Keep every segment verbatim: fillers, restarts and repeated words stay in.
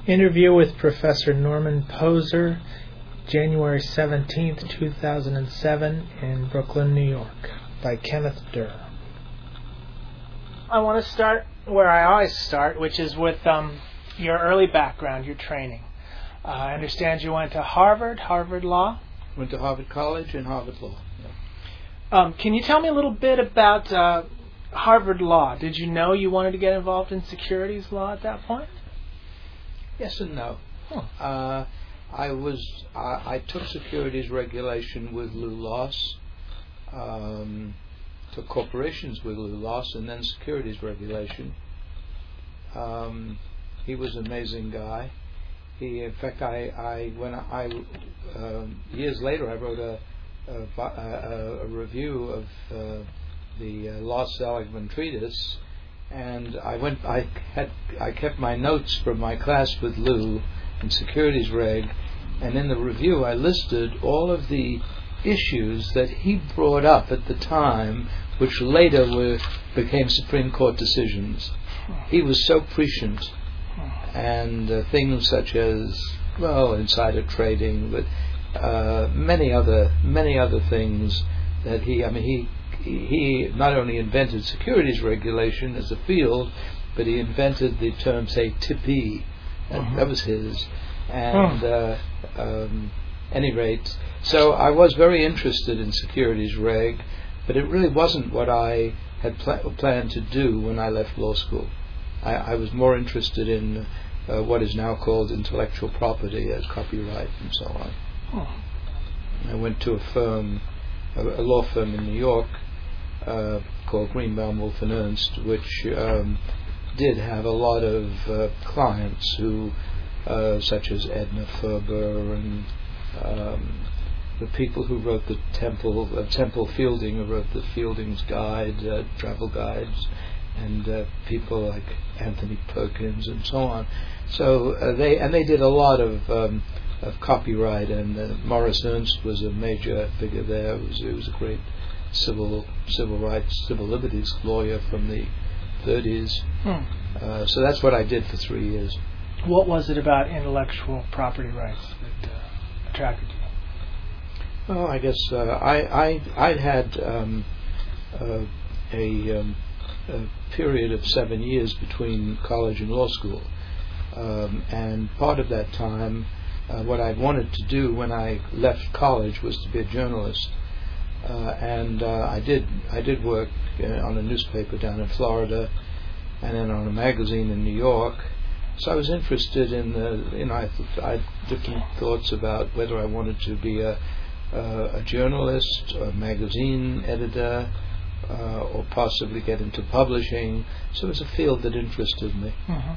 Interview with Professor Norman Poser, January seventeenth, two thousand seven, in Brooklyn, New York, by Kenneth Durr. I want to start where I always start, which is with um, your early background, your training. Uh, I understand you went to Harvard, Harvard Law? Went to Harvard College and Harvard Law. Yeah. Um, can you tell me a little bit about uh, Harvard Law? Did you know you wanted to get involved in securities law at that point? Yes and no. Huh. Uh, I was I, I took securities regulation with Lou Loss, um, took corporations with Lou Loss, and then securities regulation. Um, he was an amazing guy. He, in fact, I, I when I um, years later I wrote a a, a, a review of uh, the uh, Loss-Seligman treatise. And I went. I had. I kept my notes from my class with Lou in securities reg, and in the review I listed all of the issues that he brought up at the time, which later were became Supreme Court decisions. He was so prescient, and uh, things such as well insider trading, but uh, many other many other things that he. I mean he. He not only invented securities regulation as a field, but he invented the term, say, tippee. That, uh-huh. that was his. And uh, um, any rate, so I was very interested in securities reg, but it really wasn't what I had pl- planned to do when I left law school. I, I was more interested in uh, what is now called intellectual property, as copyright and so on. Oh. I went to a firm, a, a law firm in New York, Uh, called Greenbaum, Wolf and Ernst, which um, did have a lot of uh, clients who, uh, such as Edna Ferber and um, the people who wrote the Temple, uh, Temple Fielding, who wrote the Fielding's Guide, uh, travel guides, and uh, people like Anthony Perkins and so on. So uh, they and they did a lot of um, of copyright, and uh, Morris Ernst was a major figure there. It was it was a great civil civil rights, civil liberties lawyer from the thirties. Hmm. Uh, so that's what I did for three years. What was it about intellectual property rights that uh, attracted you? Well, I guess uh, I I I'd had um, uh, a, um, a period of seven years between college and law school, um, and part of that time, uh, what I wanted to do when I left college was to be a journalist. Uh, and uh, I did I did work uh, on a newspaper down in Florida, and then on a magazine in New York. So I was interested in the you know I, th- I had different thoughts about whether I wanted to be a uh, a journalist, a magazine editor, uh, or possibly get into publishing. So it was a field that interested me. Mm-hmm.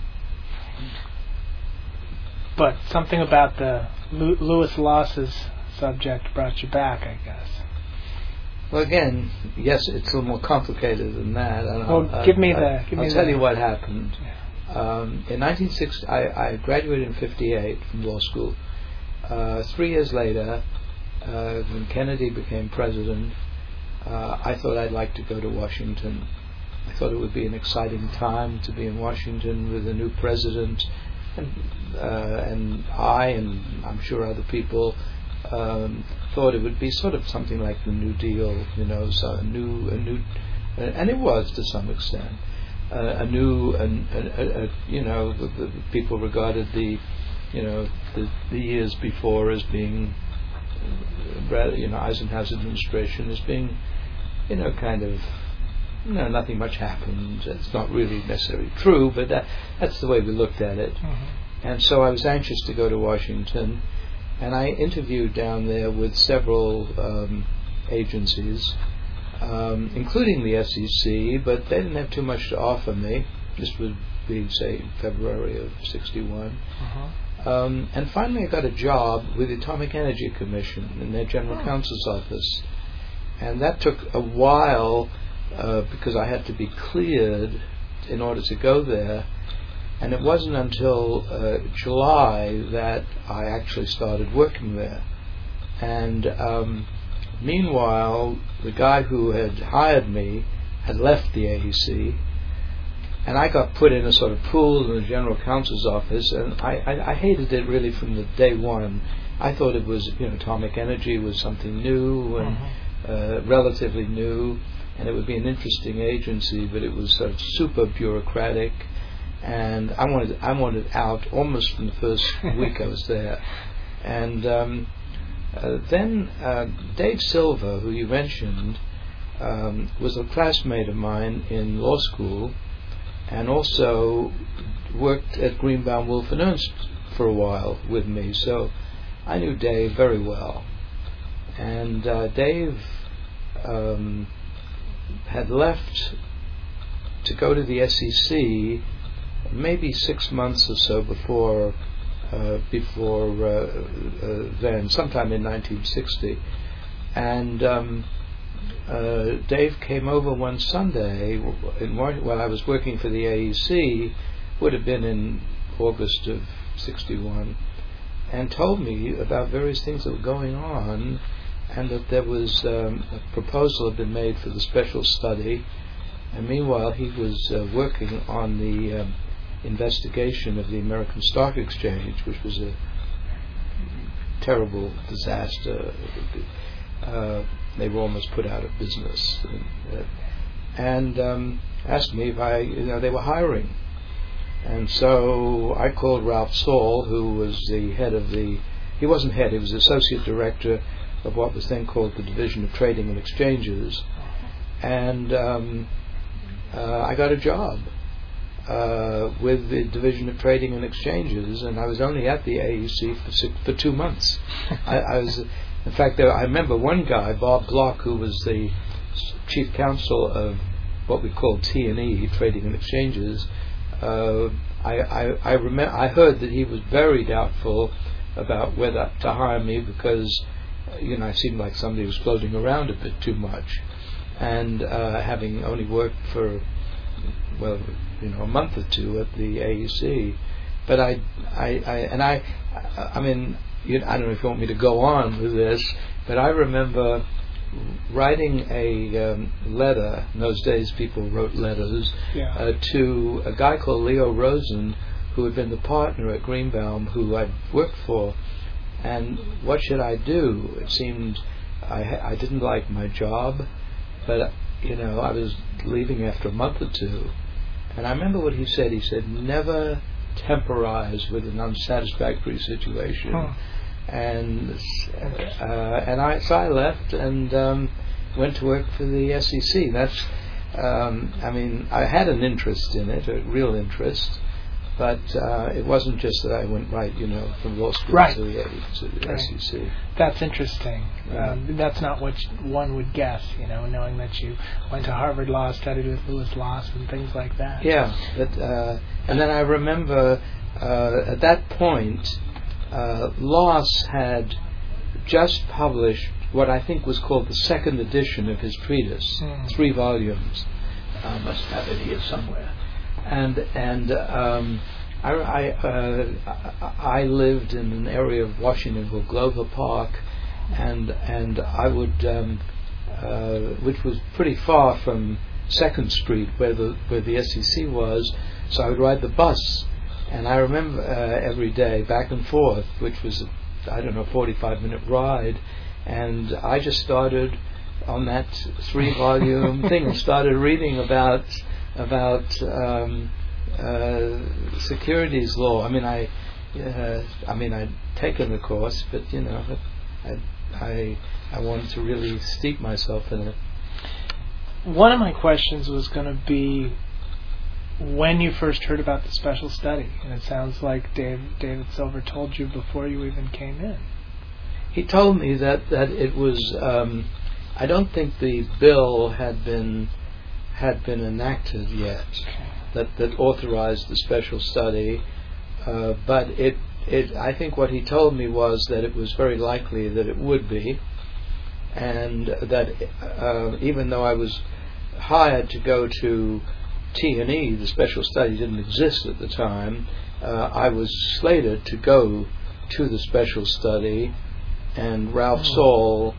But something about the Lu- Lewis Loss's subject brought you back, I guess. Well, again, yes, it's a little more complicated than that. And well, I'll, give me I'll, the. Give I'll me tell the, you what happened. Yeah. Um, in nineteen sixty, I, I graduated in fifty-eight from law school. Uh, three years later, uh, when Kennedy became president, uh, I thought I'd like to go to Washington. I thought it would be an exciting time to be in Washington with a new president, and uh, and I and I'm sure other people. Um, thought it would be sort of something like the New Deal, you know, so a new, a new, uh, and it was to some extent uh, a new, a, a, a, you know, the, the people regarded the, you know, the, the years before as being, rather, you know, Eisenhower's administration as being, you know, kind of, you know, nothing much happened. It's not really necessarily true, but that, that's the way we looked at it. Mm-hmm. And so I was anxious to go to Washington. And I interviewed down there with several um, agencies, um, including the S E C, but they didn't have too much to offer me. This would be, say, February of sixty-one. Uh-huh. Um, and finally I got a job with the Atomic Energy Commission in their General oh. Counsel's office. And that took a while uh, because I had to be cleared in order to go there. And it wasn't until uh, July that I actually started working there. And um, meanwhile, the guy who had hired me had left the A E C, and I got put in a sort of pool in the general counsel's office, and I, I, I hated it really from the day one. I thought it was, you know, atomic energy was something new and mm-hmm. uh, relatively new, and it would be an interesting agency, but it was sort of super bureaucratic, and I wanted I wanted out almost from the first week I was there. And um, uh, then uh, Dave Silver, who you mentioned, um, was a classmate of mine in law school, and also worked at Greenbaum Wolf and Ernst for a while with me. So I knew Dave very well. And uh, Dave um, had left to go to the S E C maybe six months or so before uh, before uh, uh, then, sometime in nineteen sixty. And um, uh, Dave came over one Sunday in Mar- while I was working for the A E C, would have been in August of sixty-one, and told me about various things that were going on, and that there was um, a proposal had been made for the special study, and meanwhile he was uh, working on the um, investigation of the American Stock Exchange, which was a terrible disaster. Uh, they were almost put out of business, and, uh, and um, asked me if I, you know, they were hiring. And so I called Ralph Saul, who was the head of the, he wasn't head, he was associate director of what was then called the Division of Trading and Exchanges, and um, uh, I got a job uh, with the Division of Trading and Exchanges, and I was only at the A E C for six, for two months. I, I was, in fact, there, I remember one guy, Bob Block, who was the chief counsel of what we called T and E, Trading and Exchanges. Uh, I, I, I, remember, I heard that he was very doubtful about whether to hire me because, you know, I seemed like somebody who was floating around a bit too much, and uh, having only worked for, well, you know, a month or two at the A E C. But I, I, I and I, I mean, you, I don't know if you want me to go on with this, but I remember writing a um, letter. In those days, people wrote letters yeah. uh, to a guy called Leo Rosen, who had been the partner at Greenbaum, who I'd worked for. And what should I do? It seemed I, I didn't like my job, but you know I was leaving after a month or two. And I remember what he said. He said, "Never temporize with an unsatisfactory situation." Huh. And uh, and I so I left and um, went to work for the S E C. That's um, I mean I had an interest in it, a real interest, but uh, it wasn't just that I went right, you know, from law school right. to the, to the right. S E C. That's interesting. Yeah. Um, that's not what one would guess, you know, knowing that you went to Harvard Law, studied with Lewis Loss and things like that. Yeah, but uh, and then I remember uh, at that point. Uh, Loss had just published what I think was called the second edition of his treatise, mm. three volumes. I must have it here somewhere. And and um, I I, uh, I lived in an area of Washington called Glover Park, and and I would um, uh, which was pretty far from Second Street where the where the S E C was, so I would ride the bus. And I remember uh, every day back and forth, which was, a, I don't know, forty-five minute ride, and I just started on that three-volume thing and started reading about about um, uh, securities law. I mean, I, uh, I mean, I'd taken the course, but you know, I, I, I wanted to really steep myself in it. One of my questions was going to be, when you first heard about the special study, and it sounds like Dave, David Silver told you before you even came in. He told me that, that it was. Um, I don't think the bill had been had been enacted yet. Okay. That that authorized the special study, uh, but it it. I think what he told me was that it was very likely that it would be, and that uh, even though I was hired to go to T and E, the special study didn't exist at the time, uh, I was slated to go to the special study, and Ralph oh. Saul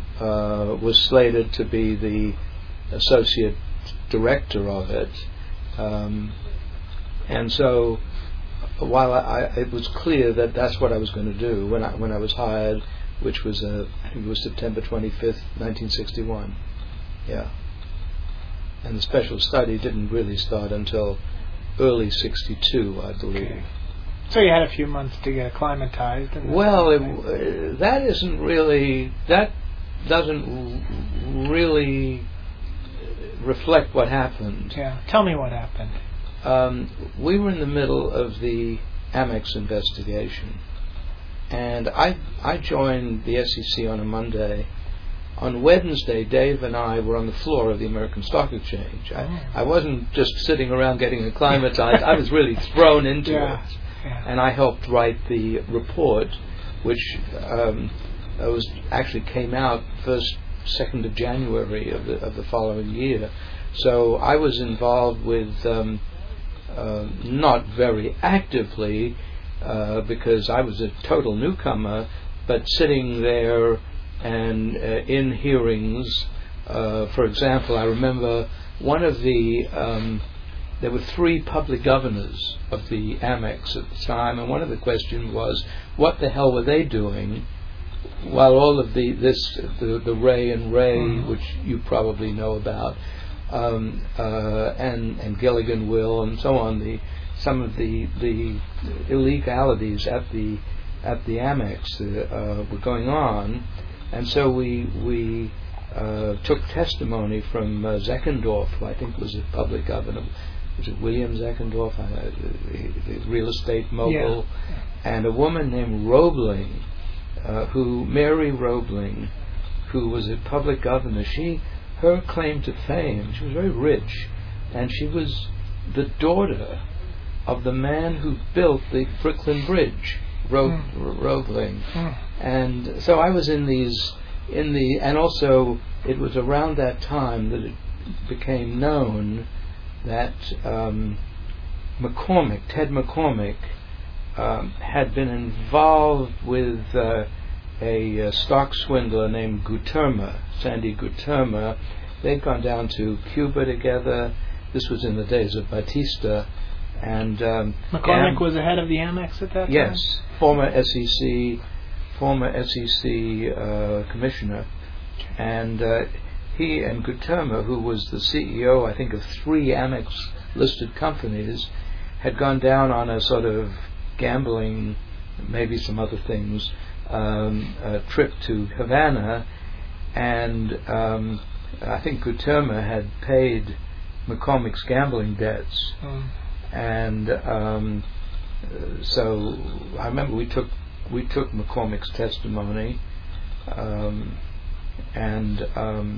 uh, was slated to be the associate director of it, Um, and so, while I, I, it was clear that that's what I was going to do when I when I was hired, which was uh, I think it was September twenty-fifth, nineteen sixty-one. Yeah. And the special study didn't really start until early sixty-two, I believe. Okay. So you had a few months to get acclimatized. And well, it, uh, that isn't really that doesn't really reflect what happened. Yeah. Tell me what happened. Um, we were in the middle of the Amex investigation, and I I joined the S E C on a Monday. On Wednesday, Dave and I were on the floor of the American Stock Exchange. I, oh. I wasn't just sitting around getting acclimatized. I was really thrown into yeah. it, yeah. and I helped write the report, which um, was actually came out first second of January of the of the following year. So I was involved with. Um, Uh, not very actively uh, because I was a total newcomer, but sitting there and uh, in hearings. Uh, for example, I remember one of the um, there were three public governors of the Amex at the time, and one of the questions was, what the hell were they doing while all of the this the, the Ray and Ray, mm-hmm. which you probably know about, Um, uh, and and Gilligan Will and so on, the some of the the illegalities at the at the Amex uh, uh, were going on, and so we we uh, took testimony from uh, Zeckendorf, who I think was a public governor. Was it William Zeckendorf, uh, the, the real estate mogul, yeah. and a woman named Roebling, uh, who Mary Roebling, who was a public governor. She Her claim to fame, she was very rich, and she was the daughter of the man who built the Brooklyn Bridge, Ro- mm. Roebling. Mm. And so I was in these, in the, and also it was around that time that it became known that um, McCormick, Ted McCormick, um, had been involved with uh, a uh, stock swindler named Guterma, Sandy Guterma. They'd gone down to Cuba together. This was in the days of Batista. And um, McCormick was the head of the Amex at that time? Yes, former S E C, former S E C uh, commissioner. And uh, he and Guterma, who was the C E O, I think, of three Amex-listed companies, had gone down on a sort of gambling, maybe some other things, Um, a trip to Havana, and um, I think Guterma had paid McCormick's gambling debts, mm. and um, so I remember we took we took McCormick's testimony, um, and um,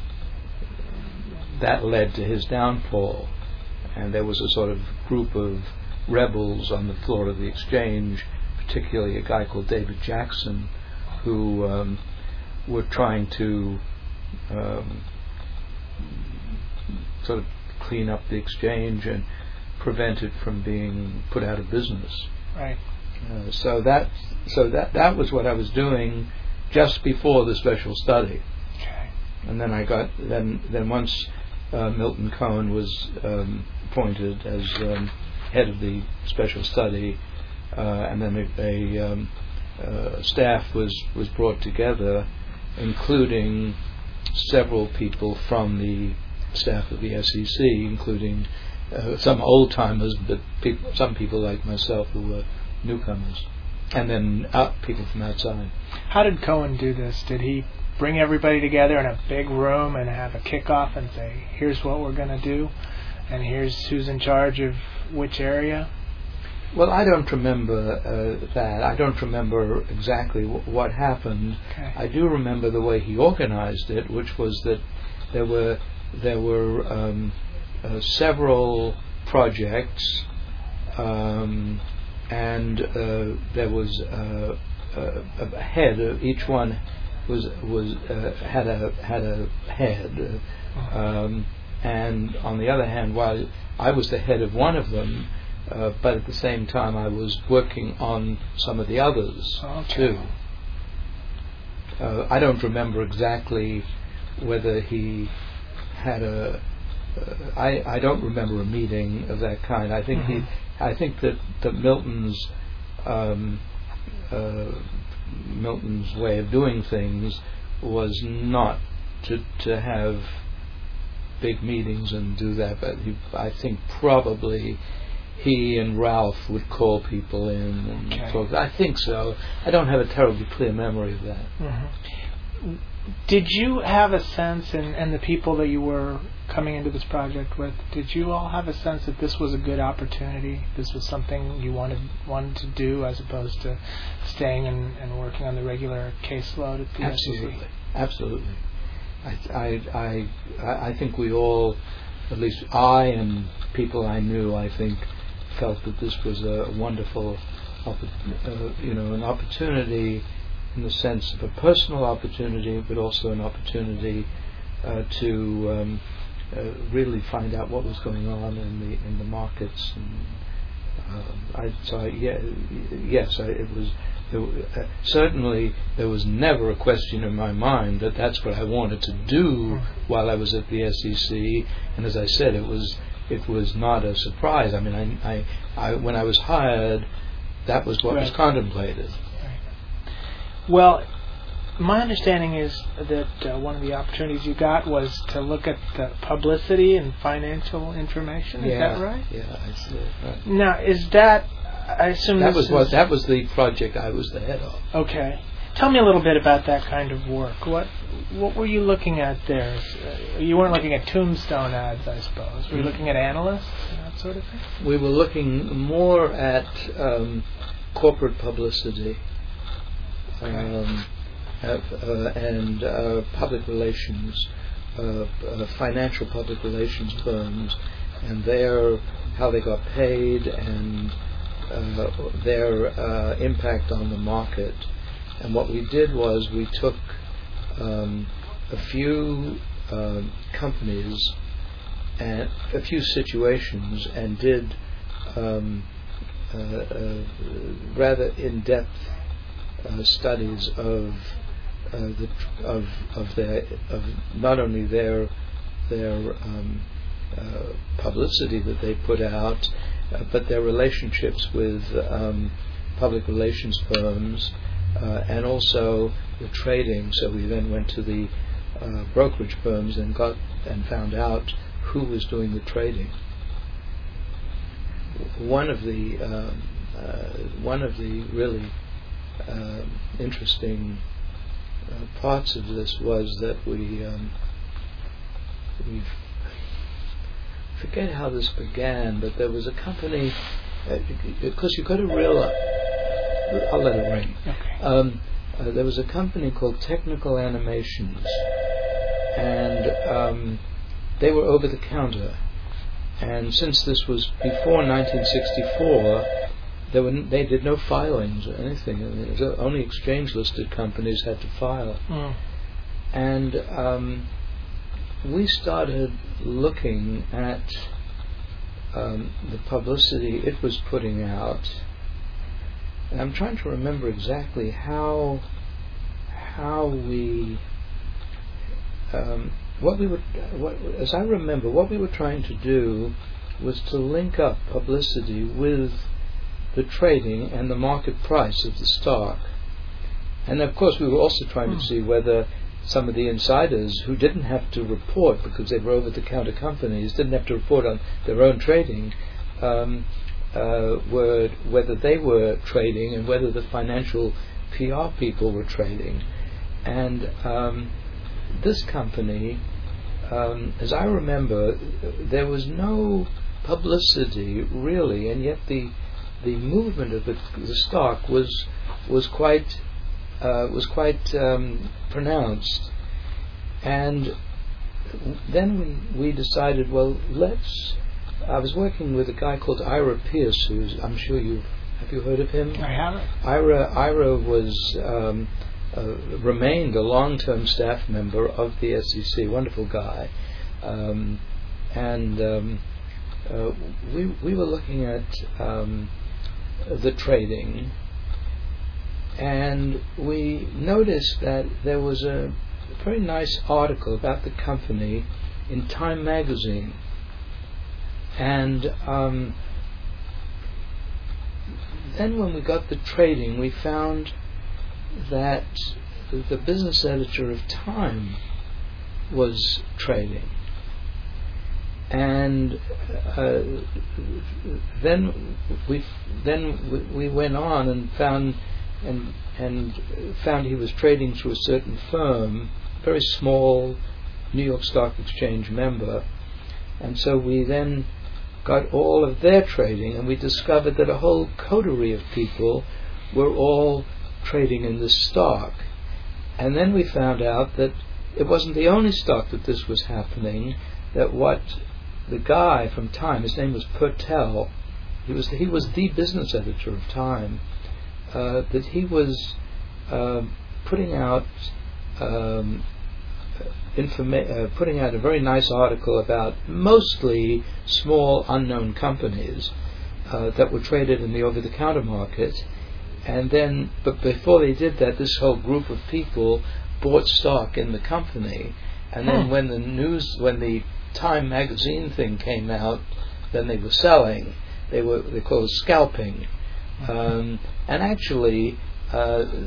that led to his downfall, and there was a sort of group of rebels on the floor of the exchange, particularly a guy called David Jackson, who um, were trying to um, sort of clean up the exchange and prevent it from being put out of business. Right. Uh, so that so that that was what I was doing just before the special study. Okay. And then I got then then once uh, Milton Cohen was um, appointed as um, head of the special study. Uh, and then a, a um, uh, staff was, was brought together, including several people from the staff of the S E C, including uh, some old timers, but people, some people like myself who were newcomers, and then out, people from outside. How did Cohen do this? Did he bring everybody together in a big room and have a kickoff and say, "Here's what we're going to do, and here's who's in charge of which area"? Well, I don't remember uh, that. I don't remember exactly w- what happened. Okay. I do remember the way he organized it, which was that there were there were um, uh, several projects, um, and uh, there was uh, a, a head. Of each one was was uh, had a had a head, um, and on the other hand, while I was the head of one of them. Uh, but at the same time, I was working on some of the others okay. too. Uh, I don't remember exactly whether he had a I I don't remember a meeting of that kind. I think mm-hmm. he I think that that Milton's um, uh, Milton's way of doing things was not to to have big meetings and do that, but he, I think probably he and Ralph would call people in and okay. talk. I think so. I don't have a terribly clear memory of that. Mm-hmm. Did you have a sense, and, and the people that you were coming into this project with, did you all have a sense that this was a good opportunity? This was something you wanted wanted to do as opposed to staying and, and working on the regular caseload at the Absolutely. S E C? Absolutely. I, I, I, I think we all, at least I and people I knew, I think, felt that this was a wonderful, uh, you know, an opportunity in the sense of a personal opportunity, but also an opportunity uh, to um, uh, really find out what was going on in the in the markets. And uh, I, so I, yeah, yes, I, it was. There, uh, certainly, there was never a question in my mind that that's what I wanted to do while I was at the S E C. And as I said, it was it was not a surprise. I mean, I, I, I when I was hired, that was what right. was contemplated. Right. Well, my understanding is that uh, one of the opportunities you got was to look at the publicity and financial information. Is yeah, that right? Yeah, I see. Right. Now, is that? I assume that this was is what that was the project I was the head of. Okay, tell me a little bit about that kind of work. What what were you looking at there? Uh, you weren't looking at tombstone ads, I suppose. Were you looking at analysts and that sort of thing? We were looking more at um, corporate publicity okay. um, uh, uh, and uh, public relations, uh, uh, financial public relations firms, and their how they got paid and. Uh, their uh, impact on the market. And what we did was we took um, a few uh, companies and a few situations and did um, uh, uh, rather in-depth uh, studies of uh, the of of their of not only their their um, uh, publicity that they put out, Uh, but their relationships with um, public relations firms uh, and also the trading. So we then went to the uh, brokerage firms and got and found out who was doing the trading. One of the um, uh, one of the really uh, interesting uh, parts of this was that we um, we. forget how this began, but there was a company, because uh, you've got to realize, I'll let it ring. Okay. Um, uh, there was a company called Technical Animations, and um, they were over the counter. And since this was before nineteen sixty-four, there were n- they did no filings or anything. I mean, it was only exchange-listed companies had to file. Mm. And um, we started looking at um, the publicity it was putting out, and I'm trying to remember exactly how how we um, what we were what, as I remember what we were trying to do was to link up publicity with the trading and the market price of the stock, and of course we were also trying mm. to see whether some of the insiders who didn't have to report because they were over-the-counter companies, didn't have to report on their own trading, um, uh, were whether they were trading and whether the financial P R people were trading. And um, this company, um, as I remember, there was no publicity really, and yet the the movement of the, the stock was was quite. Uh, was quite um, pronounced, and then we we decided, well, let's. I was working with a guy called Ira Pierce, who's I'm sure you have you heard of him? I haven't. Ira Ira was um, uh, remained a long-term staff member of the S E C. Wonderful guy, um, and um, uh, we we were looking at um, the trading. And we noticed that there was a very nice article about the company in Time magazine. and um, then when we got the trading, we found that the business editor of Time was trading. And uh, then we then we went on and found and and found he was trading through a certain firm, very small New York Stock Exchange member, and so we then got all of their trading, and we discovered that a whole coterie of people were all trading in this stock. And then we found out that it wasn't the only stock that this was happening. That what the guy from Time, his name was Purtell, he was the, he was the business editor of Time, uh, that he was uh, putting out um, informa- uh, putting out a very nice article about mostly small unknown companies uh, that were traded in the over-the-counter market. And then, but before they did that, this whole group of people bought stock in the company. And then, Hmm. when the news, when the Time magazine thing came out, then they were selling. They were they called it scalping. Um, and actually, uh,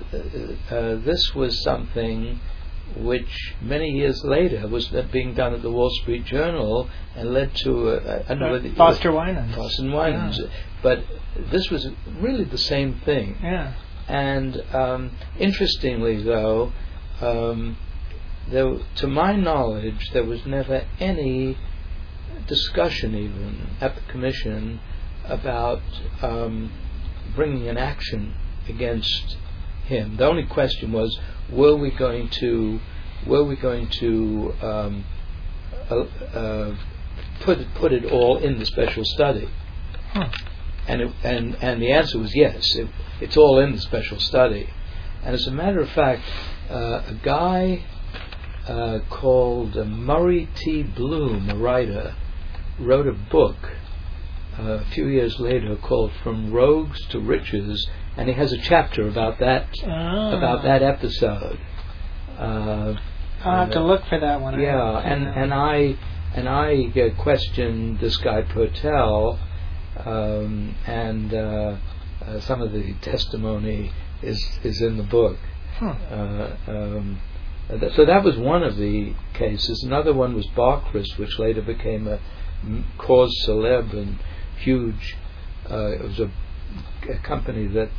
uh, this was something which many years later was being done at the Wall Street Journal and led to a, a, uh, Foster Winans. Foster Winans. Yeah. But this was really the same thing. Yeah. And um, interestingly, though, um, there, to my knowledge, there was never any discussion, even at the commission, about um, bringing an action against him. The only question was, were we going to, were we going to um, uh, uh, put it, put it all in the special study? Huh. And it, and and the answer was yes. It, it's all in the special study. And as a matter of fact, uh, a guy uh, called uh, Murray T. Bloom, a writer, wrote a book uh, a few years later called From Rogues to Riches, and he has a chapter about that Ah. about that episode. Uh, I'll have to look for that one. Yeah, and and I and I uh, questioned this guy Purtell, um, and uh, uh, some of the testimony is is in the book. Huh. Uh, um, th- so that was one of the cases. Another one was Barcris, which later became a m- cause célèbre and huge. Uh, it was a, a company that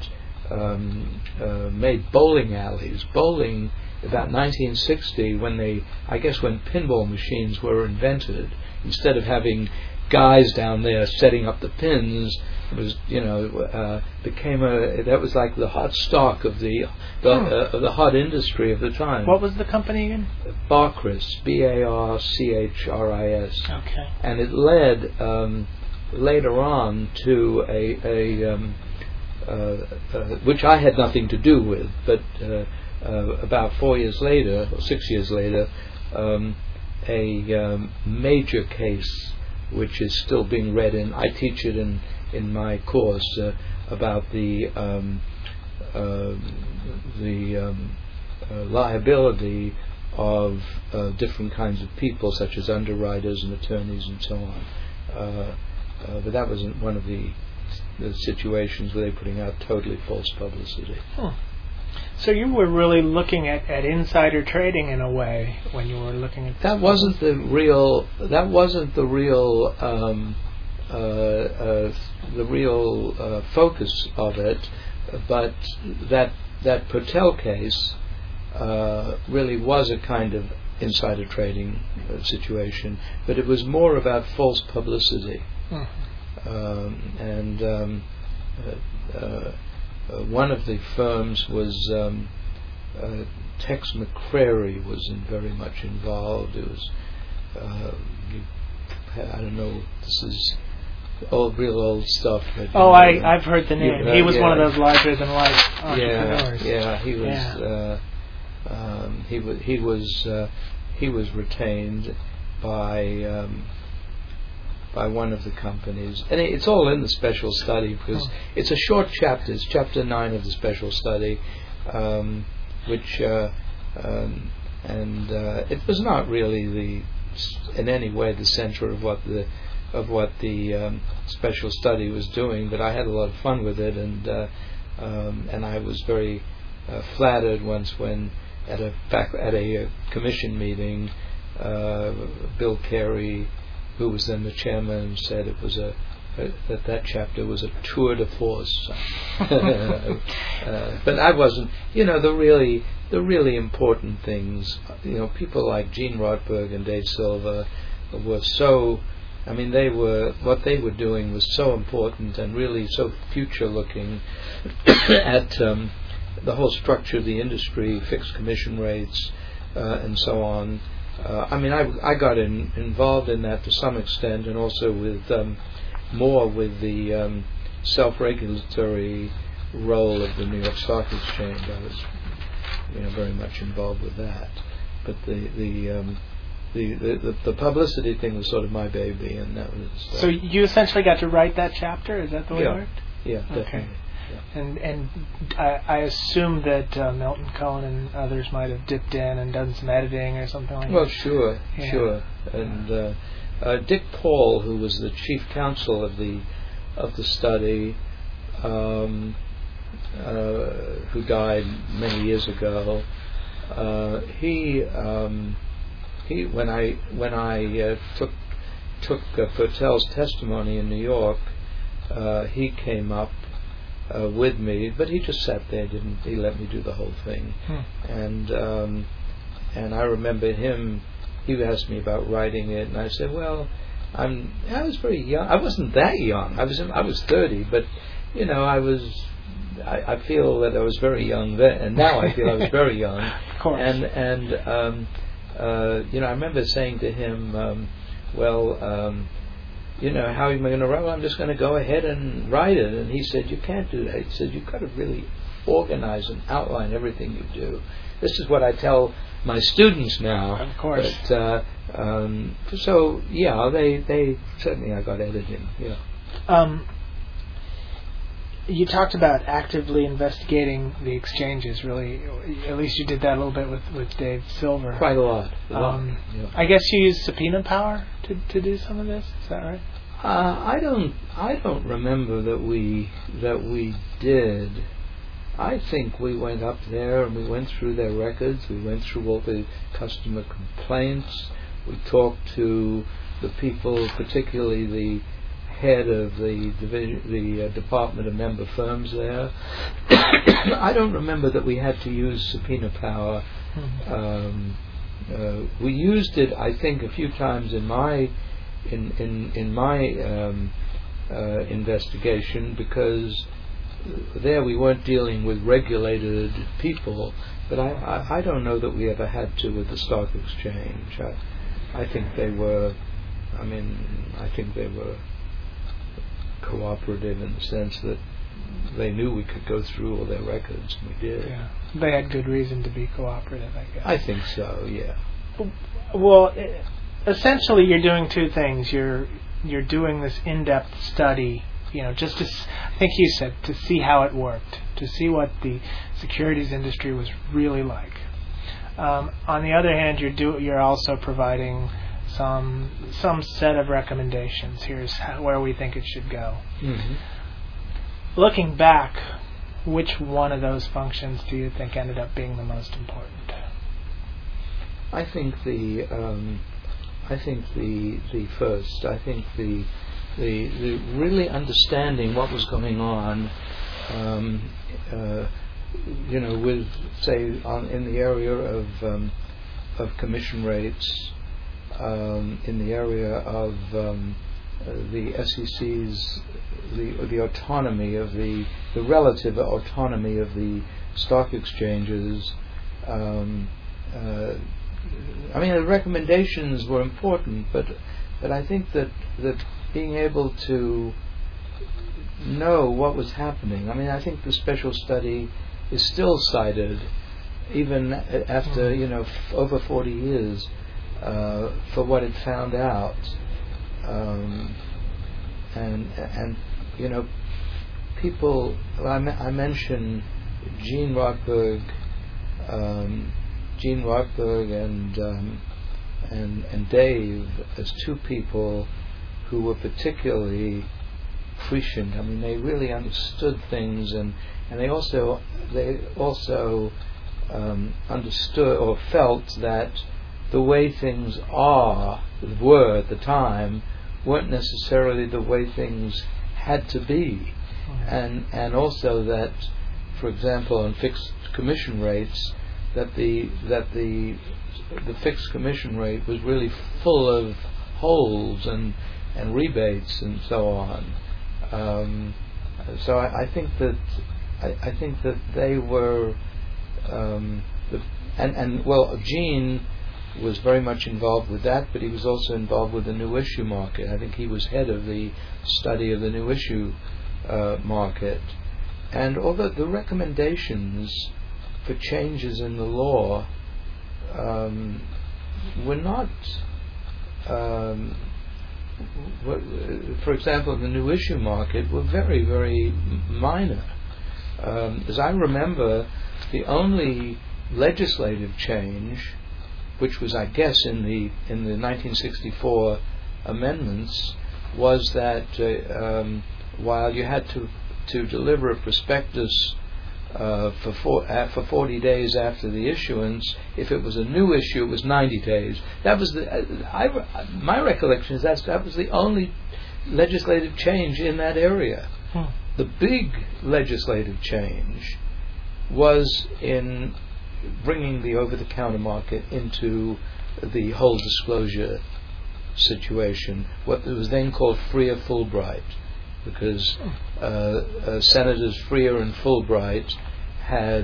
um, uh, made bowling alleys. Bowling, about nineteen sixty, when they, I guess when pinball machines were invented, instead of having guys down there setting up the pins, it was, you know, uh, became a, that was like the hot stock of the the, Hmm. uh, of the hot industry of the time. What was the company again? Barcris, B A R C H R I S. Okay. And it led um, later on to a, a um, uh, uh, which I had nothing to do with, but uh, uh, about four years later, or six years later, um, a um, major case which is still being read in, I teach it in, in my course, uh, about the um, uh, the um, uh, liability of uh, different kinds of people, such as underwriters and attorneys and so on. Uh, uh, but that wasn't one of the, the situations where they were putting out totally false publicity. Hmm. So you were really looking at, at insider trading in a way when you were looking at that wasn't the real that wasn't the real um, uh, uh, the real uh, focus of it, but that that Purtell case uh, really was a kind of insider trading uh, situation, but it was more about false publicity. Hmm. um, and um, uh, uh, Uh, one of the firms was um, uh, Tex McCrary was in very much involved. It was uh, you, I don't know. This is old, real old stuff. But, Oh, uh, I I've heard the name. uh, he was yeah. one of those larger than life entrepreneurs. Yeah, yeah. He was. Yeah. Uh, um, he was. He was. Uh, he was retained by. Um, by one of the companies, and it's all in the special study because oh. it's a short chapter. It's chapter nine of the special study, um, which uh, um, and uh, it was not really the in any way the center of what the of what the um, special study was doing, but I had a lot of fun with it, and uh, um, and I was very uh, flattered once when at a back at a, a commission meeting, uh, Bill Carey, who was then the chairman, said it was a that that chapter was a tour de force. uh, but I wasn't, you know, the really the really important things, you know, people like Gene Rotberg and Dave Silver were so, I mean, they were, what they were doing was so important and really so future looking at um, the whole structure of the industry, fixed commission rates, uh, and so on. Uh, I mean, I, I got in, involved in that to some extent, and also with um, more with the um, self-regulatory role of the New York Stock Exchange. I was, you know, very much involved with that. But the the um, the, the the publicity thing was sort of my baby, and that was. Uh, so you essentially got to write that chapter. Is that the way yeah, it worked? Yeah, definitely. Okay. Yeah. And and I, I assume that uh, Milton Cohen and others might have dipped in and done some editing or something like well, that. Well, sure, yeah. sure. And uh, uh, Dick Paul, who was the chief counsel of the of the study, um, uh, who died many years ago, uh, he um, he when I when I uh, took took uh, Purtell's testimony in New York, uh, he came up. Uh, with me, but he just sat there. Didn't he let me do the whole thing? Hmm. And um, and I remember him. He asked me about writing it, and I said, "Well, I'm. I was very young. I wasn't that young. I was. I was thirty, but you know, I was. I, I feel that I was very young then, and now I feel I was very young. Of course. And and um, uh, you know, I remember saying to him, um, "Well." Um, You know, how am I going to write? Well, I'm just going to go ahead and write it. And he said, you can't do that. He said, you've got to really organize and outline everything you do. This is what I tell my students now. Of course. But, uh, um, so, yeah, they, they certainly I got editing. Yeah. Um, you talked about actively investigating the exchanges, really. At least you did that a little bit with, with Dave Silver. Quite a lot. A lot. Um, yeah. I guess you used subpoena power to, to do some of this. Is that right? Uh, I don't. I don't remember that we that we did. I think we went up there and we went through their records. We went through all the customer complaints. We talked to the people, particularly the head of the division, the uh, Department of Member Firms there. I don't remember that we had to use subpoena power. Mm-hmm. Um, uh, we used it, I think, a few times in my in in in my um, uh, investigation, because there we weren't dealing with regulated people. But I, I, I don't know that we ever had to with the stock exchange. I, I think they were. I mean, I think they were cooperative in the sense that they knew we could go through all their records, and we did. Yeah, they had good reason to be cooperative, I guess. I think so. Yeah. Well, essentially, you're doing two things. You're you're doing this in-depth study, you know, just to, I think you said, to see how it worked, to see what the securities industry was really like. Um, on the other hand, you're do you're also providing some some set of recommendations. Here's how, where we think it should go. Mm-hmm. Looking back, which one of those functions do you think ended up being the most important? I think the um, I think the the first. I think the the, the really understanding what was going on. Um, uh, you know, with say on in the area of um, of commission rates. Um, in the area of um, uh, the S E C's, the the autonomy of the the relative autonomy of the stock exchanges. Um, uh, I mean, the recommendations were important, but but I think that that being able to know what was happening. I mean, I think the special study is still cited, even after you know f- over forty years. Uh, for what it found out, um, and and you know, people. Well, I, me- I mentioned Gene Rotberg, um, Gene Rotberg, and um, and and Dave as two people who were particularly prescient. I mean, they really understood things, and, and they also they also um, understood or felt that the way things are were at the time weren't necessarily the way things had to be, and and also that, for example, on fixed commission rates, that the that the the fixed commission rate was really full of holes and and rebates and so on. Um, so I, I think that I, I think that they were um, the, and and well, Gene was very much involved with that, but he was also involved with the new issue market. I think he was head of the study of the new issue uh, market. And although the recommendations for changes in the law um, were not, um, were, for example, in the new issue market, were very, very minor. Um, as I remember, the only legislative change, which was, I guess, in the in the nineteen sixty-four amendments, was that uh, um, while you had to to deliver a prospectus uh, for four, uh, for forty days after the issuance, if it was a new issue, it was ninety days. That was the uh, I, my recollection is that that was the only legislative change in that area. Hmm. The big legislative change was in bringing the over-the-counter market into the whole disclosure situation, what was then called Freer-Fulbright, because uh, uh, Senators Freer and Fulbright had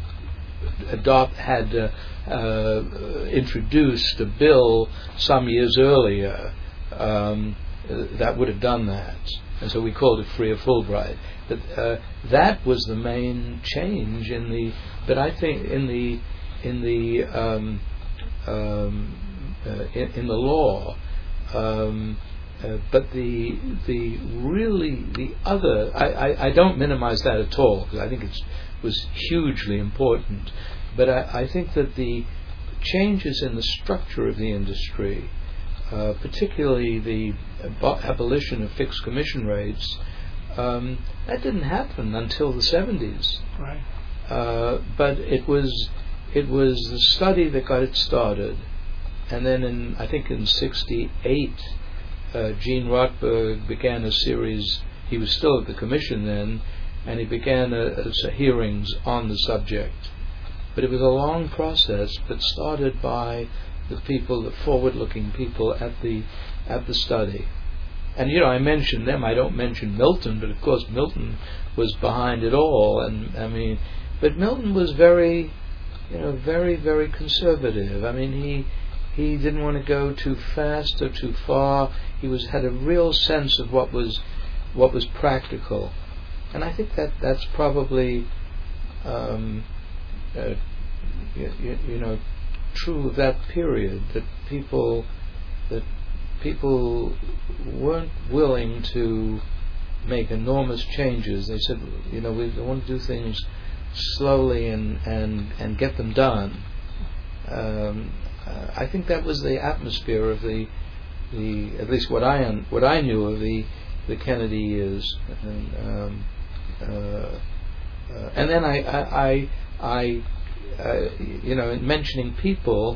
adopt had uh, uh, introduced a bill some years earlier um, that would have done that, and so we called it Freer-Fulbright. But uh, that was the main change in the. But I think in the in the um, um, uh, in, in the law. Um, uh, but the the really the other I, I, I don't minimize that at all, because I think it was hugely important. But I, I think that the changes in the structure of the industry, uh, particularly the ab- abolition of fixed commission rates, um, that didn't happen until the seventies. Right. Uh, but it was it was the study that got it started, and then in I think in sixty-eight, uh, Gene Rotberg began a series. He was still at the commission then, and he began a, a, a hearings on the subject. But it was a long process, but started by the people, the forward-looking people at the at the study. And you know, I mentioned them. I don't mention Milton, but of course Milton was behind it all. And I mean, but Milton was very, you know, very very conservative. I mean, he he didn't want to go too fast or too far. He was had a real sense of what was what was practical, and I think that that's probably, um, uh, you, you know, true of that period. That people that people weren't willing to make enormous changes. They said, you know, we want to do things slowly and and, and get them done. Um, uh, I think that was the atmosphere of the the at least what I un, what I knew of the the Kennedy years. And, um, uh, uh, and then I I, I, I uh, you know, in mentioning people,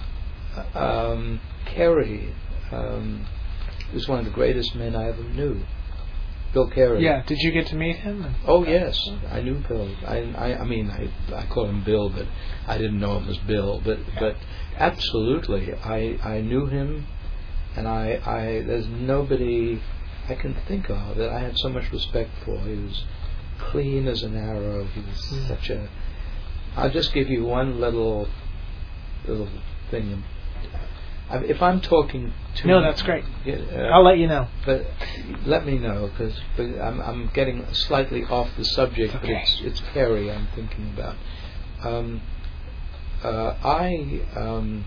um, Carey um, was one of the greatest men I ever knew. Bill Carey. Yeah. Did you get to meet him? Oh yes, I knew Bill. I I, I mean I I call him Bill, but I didn't know him as Bill. But but absolutely, I I knew him, and I I there's nobody I can think of that I had so much respect for. He was clean as an arrow. He was mm. such a. I'll just give you one little little thing. If I'm talking too no, that's great. Uh, I'll let you know. But let me know, because I'm I'm getting slightly off the subject. Okay. But it's it's Carey I'm thinking about. Um, uh, I um,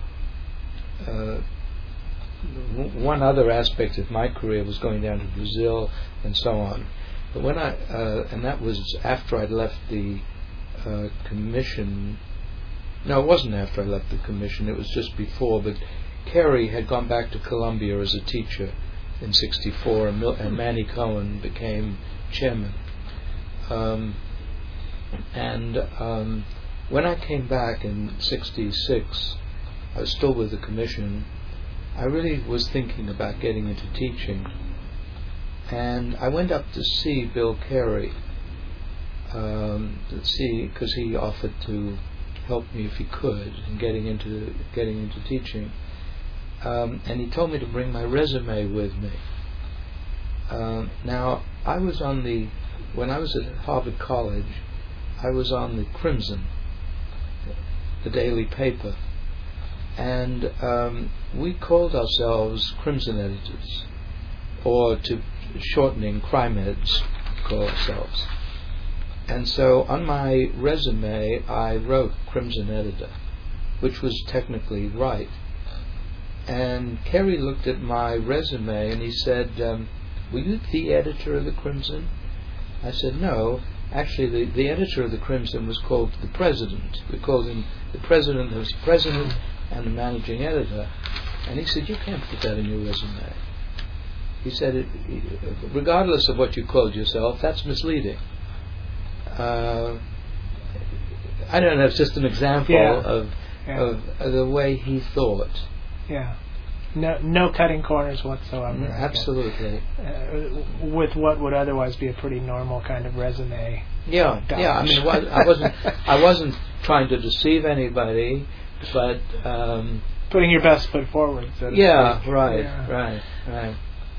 uh, w- one other aspect of my career was going down to Brazil and so on. But when I uh, and that was after I'd left the uh, commission. No, it wasn't after I left the commission. It was just before. But Carey had gone back to Columbia as a teacher, in sixty-four, and, Mil- and Manny Cohen became chairman. Um, and um, when I came back in sixty-six, I was still with the commission. I really was thinking about getting into teaching, and I went up to see Bill Carey, um, to see because he offered to help me if he could in getting into getting into teaching, um, and he told me to bring my resume with me. Um, now I was on the when I was at Harvard College, I was on the Crimson, the daily paper. And um, we called ourselves Crimson editors, or to shortening Crime Eds, call ourselves. And so on my resume, I wrote Crimson editor, which was technically right. And Kerry looked at my resume and he said, um, "Were you the editor of the Crimson?" I said, "No. Actually, the, the editor of the Crimson was called the president. We called him the president. There was the president and the managing editor." And he said, "You can't put that in your resume." He said, it, "Regardless of what you called yourself, that's misleading." Uh, I don't know. It's just an example yeah. of, yeah. of of the way he thought. Yeah. No, no cutting corners whatsoever. Mm, absolutely. Uh, with what would otherwise be a pretty normal kind of resume. Yeah, dodge. yeah. I mean, I wasn't, I wasn't trying to deceive anybody, but um, putting your best foot forward. So to yeah, speak. right, yeah, right, right.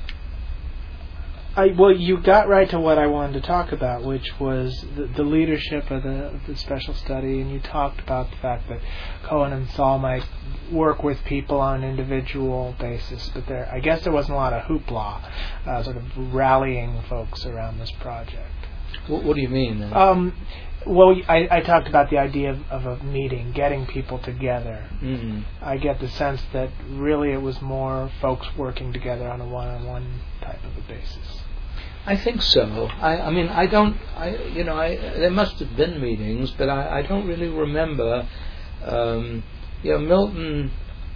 I, well, you got right to what I wanted to talk about, which was the, the leadership of the, of the special study, and you talked about the fact that Cohen and Saul might work with people on an individual basis, but there, I guess there wasn't a lot of hoopla, uh, sort of rallying folks around this project. What, what do you mean? Then? Um, well, I, I talked about the idea of, of a meeting, getting people together. Mm-hmm. I get the sense that really it was more folks working together on a one-on-one type of a basis. I think so. I, I mean, I don't. I, you know, I there must have been meetings, but I, I don't really remember. Um, you know, Milton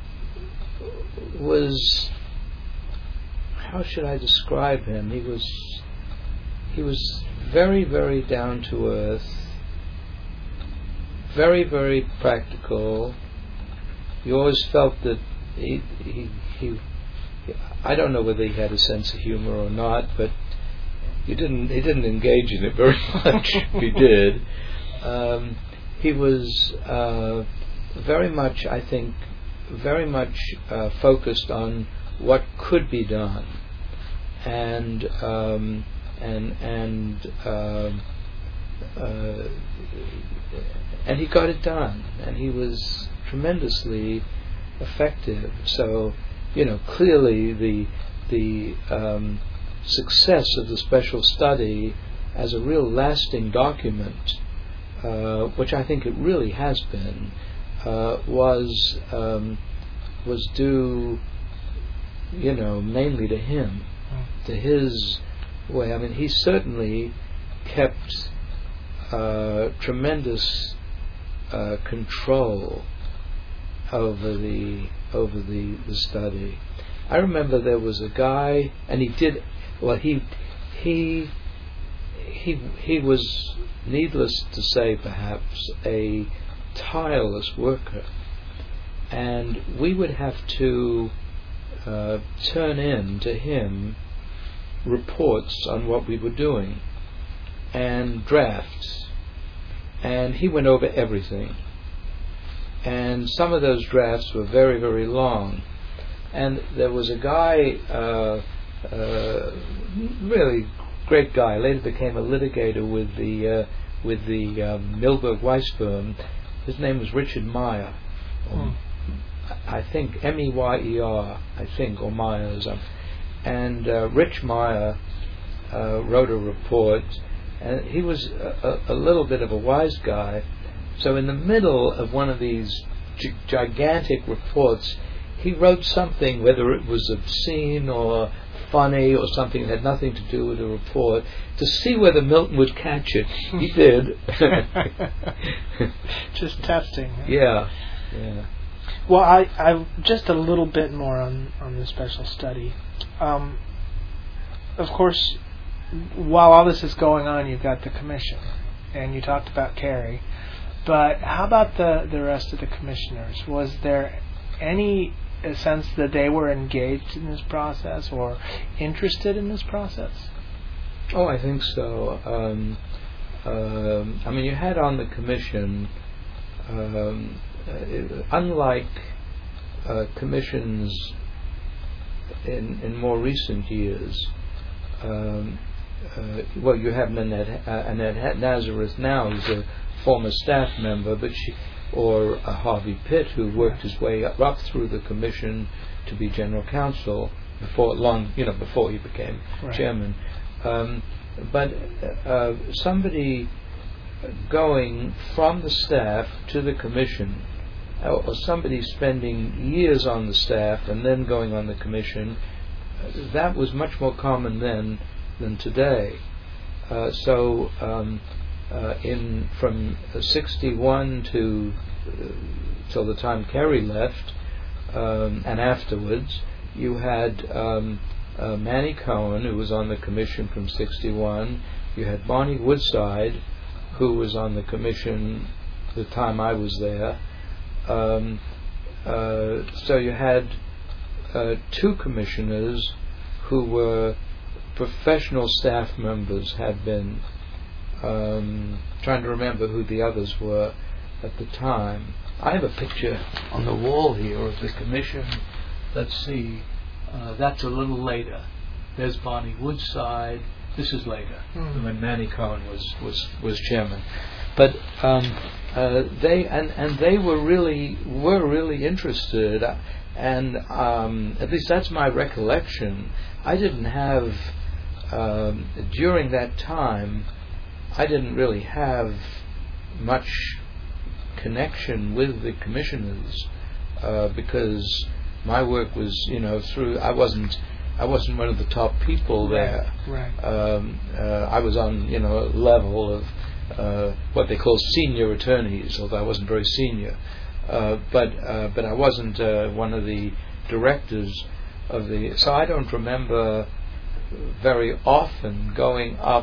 was. How should I describe him? He was. He was very, very down to earth. Very, very practical. You always felt that he, he, he. I don't know whether he had a sense of humor or not, but. He didn't. He didn't engage in it very much. If he did, um, he was uh, very much, I think, very much uh, focused on what could be done, and um, and and uh, uh, and he got it done, and he was tremendously effective. So, you know, clearly the the um, success of the special study as a real lasting document, uh, which I think it really has been, uh, was um, was due, you know, mainly to him, to his way. I mean, he certainly kept uh, tremendous uh, control over the over the, the study. I remember there was a guy, and he did. Well, he he he he was, needless to say, perhaps a tireless worker, and we would have to uh, turn in to him reports on what we were doing and drafts, and he went over everything. And some of those drafts were very, very long, and there was a guy. Uh, Uh, really great guy. Later became a litigator with the uh, with the um, Milberg Weiss firm. His name was Richard Meyer. Um, I think M E Y E R. I think, or Myers. Um, and uh, Rich Meyer uh, wrote a report, and he was a, a, a little bit of a wise guy. So in the middle of one of these g- gigantic reports, he wrote something, whether it was obscene or funny or something that had nothing to do with the report, to see whether Milton would catch it. He did. Just testing. Huh? Yeah, yeah. Well, I, I just a little bit more on, on the special study. Um, of course, while all this is going on, you've got the commission, and you talked about Carey. But how about the, the rest of the commissioners? Was there any sense that they were engaged in this process or interested in this process? Oh, I think so. Um, uh, I mean, you had on the commission, um, uh, unlike uh, commissions in, in more recent years, um, uh, well, you have Annette, uh, Annette Nazareth now, who's a former staff member, but she, or uh, Harvey Pitt, who worked his way up, up through the commission to be general counsel before long, you know, before he became right. chairman. Um, but uh, somebody going from the staff to the commission, uh, or somebody spending years on the staff and then going on the commission, uh, that was much more common then than today. Uh, so um, uh, in from sixty-one to uh, till the time Carey left, um, and afterwards, you had um, uh, Manny Cohen, who was on the commission from sixty-one. You had Barney Woodside, who was on the commission the time I was there. Um, uh, so you had uh, two commissioners who were professional staff members, had been, um, trying to remember who the others were at the time. I have a picture on the wall here of the commission. Let's see, uh, that's a little later. There's Barney Woodside. This is later, mm. when Manny Cohen was, was, was chairman. But um, uh, they and, and they were really were really interested, and um, at least that's my recollection. I didn't have um, during that time. I didn't really have much connection with the commissioners uh, because my work was, you know, through. I wasn't. I wasn't one of the top people there. Right. right. Um, uh, I was on, you know, a level of uh, what they call senior attorneys, although I wasn't very senior. Uh, but uh, but I wasn't uh, one of the directors of the. So I don't remember very often going up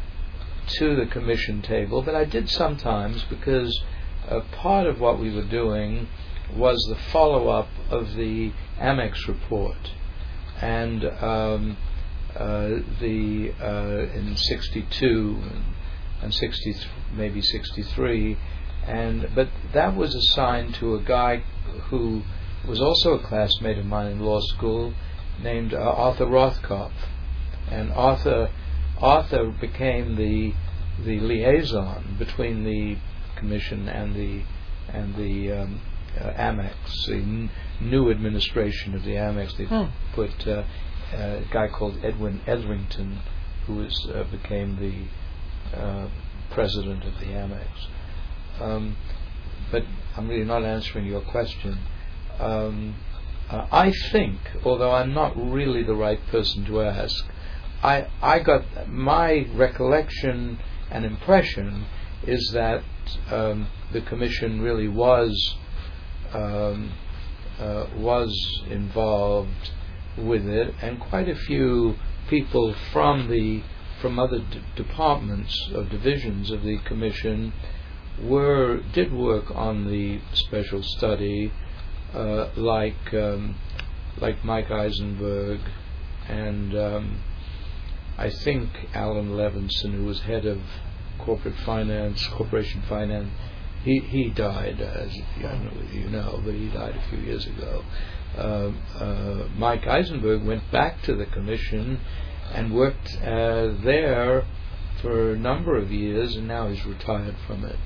to the commission table, but I did sometimes because uh, part of what we were doing was the follow-up of the Amex report. And um, uh, the uh, in sixty-two and, and sixty, maybe sixty-three, and but that was assigned to a guy who was also a classmate of mine in law school, named uh, Arthur Rothkopf, and Arthur Arthur became the the liaison between the commission and the and the um, uh, Amex, the n- new administration of the Amex. They hmm. put uh, a guy called Edwin Etherington, who was uh, became the uh, president of the Amex. Um, but I'm really not answering your question. Um, uh, I think, although I'm not really the right person to ask, I I got my recollection and impression is that um, the commission really was um, uh, was involved with it, and quite a few people from the from other d- departments of divisions of the commission were did work on the special study, uh, like um, like Mike Eisenberg and um, I think Alan Levinson, who was head of corporate finance, corporation finance. He he died, as you, I don't know whether you know, but he died a few years ago. Uh, uh, Mike Eisenberg went back to the commission and worked uh, there for a number of years, and now he's retired from it.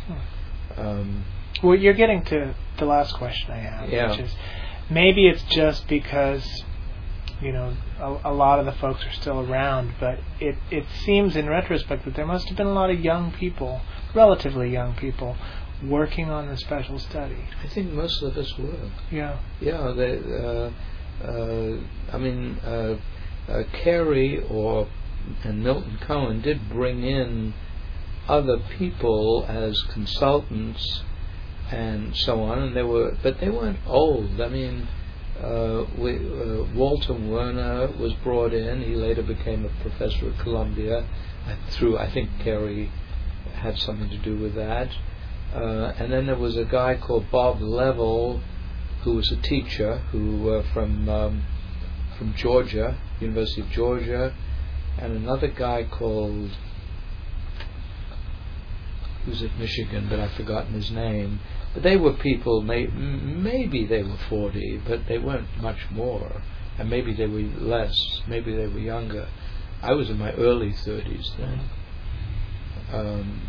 Um, well, you're getting to the last question I have, yeah. which is maybe it's just because, you know, a, a lot of the folks are still around, but it, it seems in retrospect that there must have been a lot of young people, relatively young people, working on the special study. I think most of us were. Yeah. Yeah, they, uh, uh, I mean, uh, uh, Carey or and Milton Cohen did bring in other people as consultants and so on, and they were, but they weren't old. I mean, Uh, we, uh, Walter Werner was brought in. He later became a professor at Columbia. I, through, I think Carey had something to do with that. Uh, and then there was a guy called Bob Level, who was a teacher, who uh, from um, from Georgia, University of Georgia, and another guy called, he was at Michigan, but I've forgotten his name. But they were people, may, maybe they were forty, but they weren't much more, and maybe they were less, maybe they were younger. I was in my early thirties then. Um,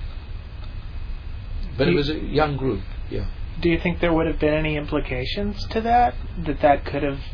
but it was a young group, yeah. Do you think there would have been any implications to that? That that could have,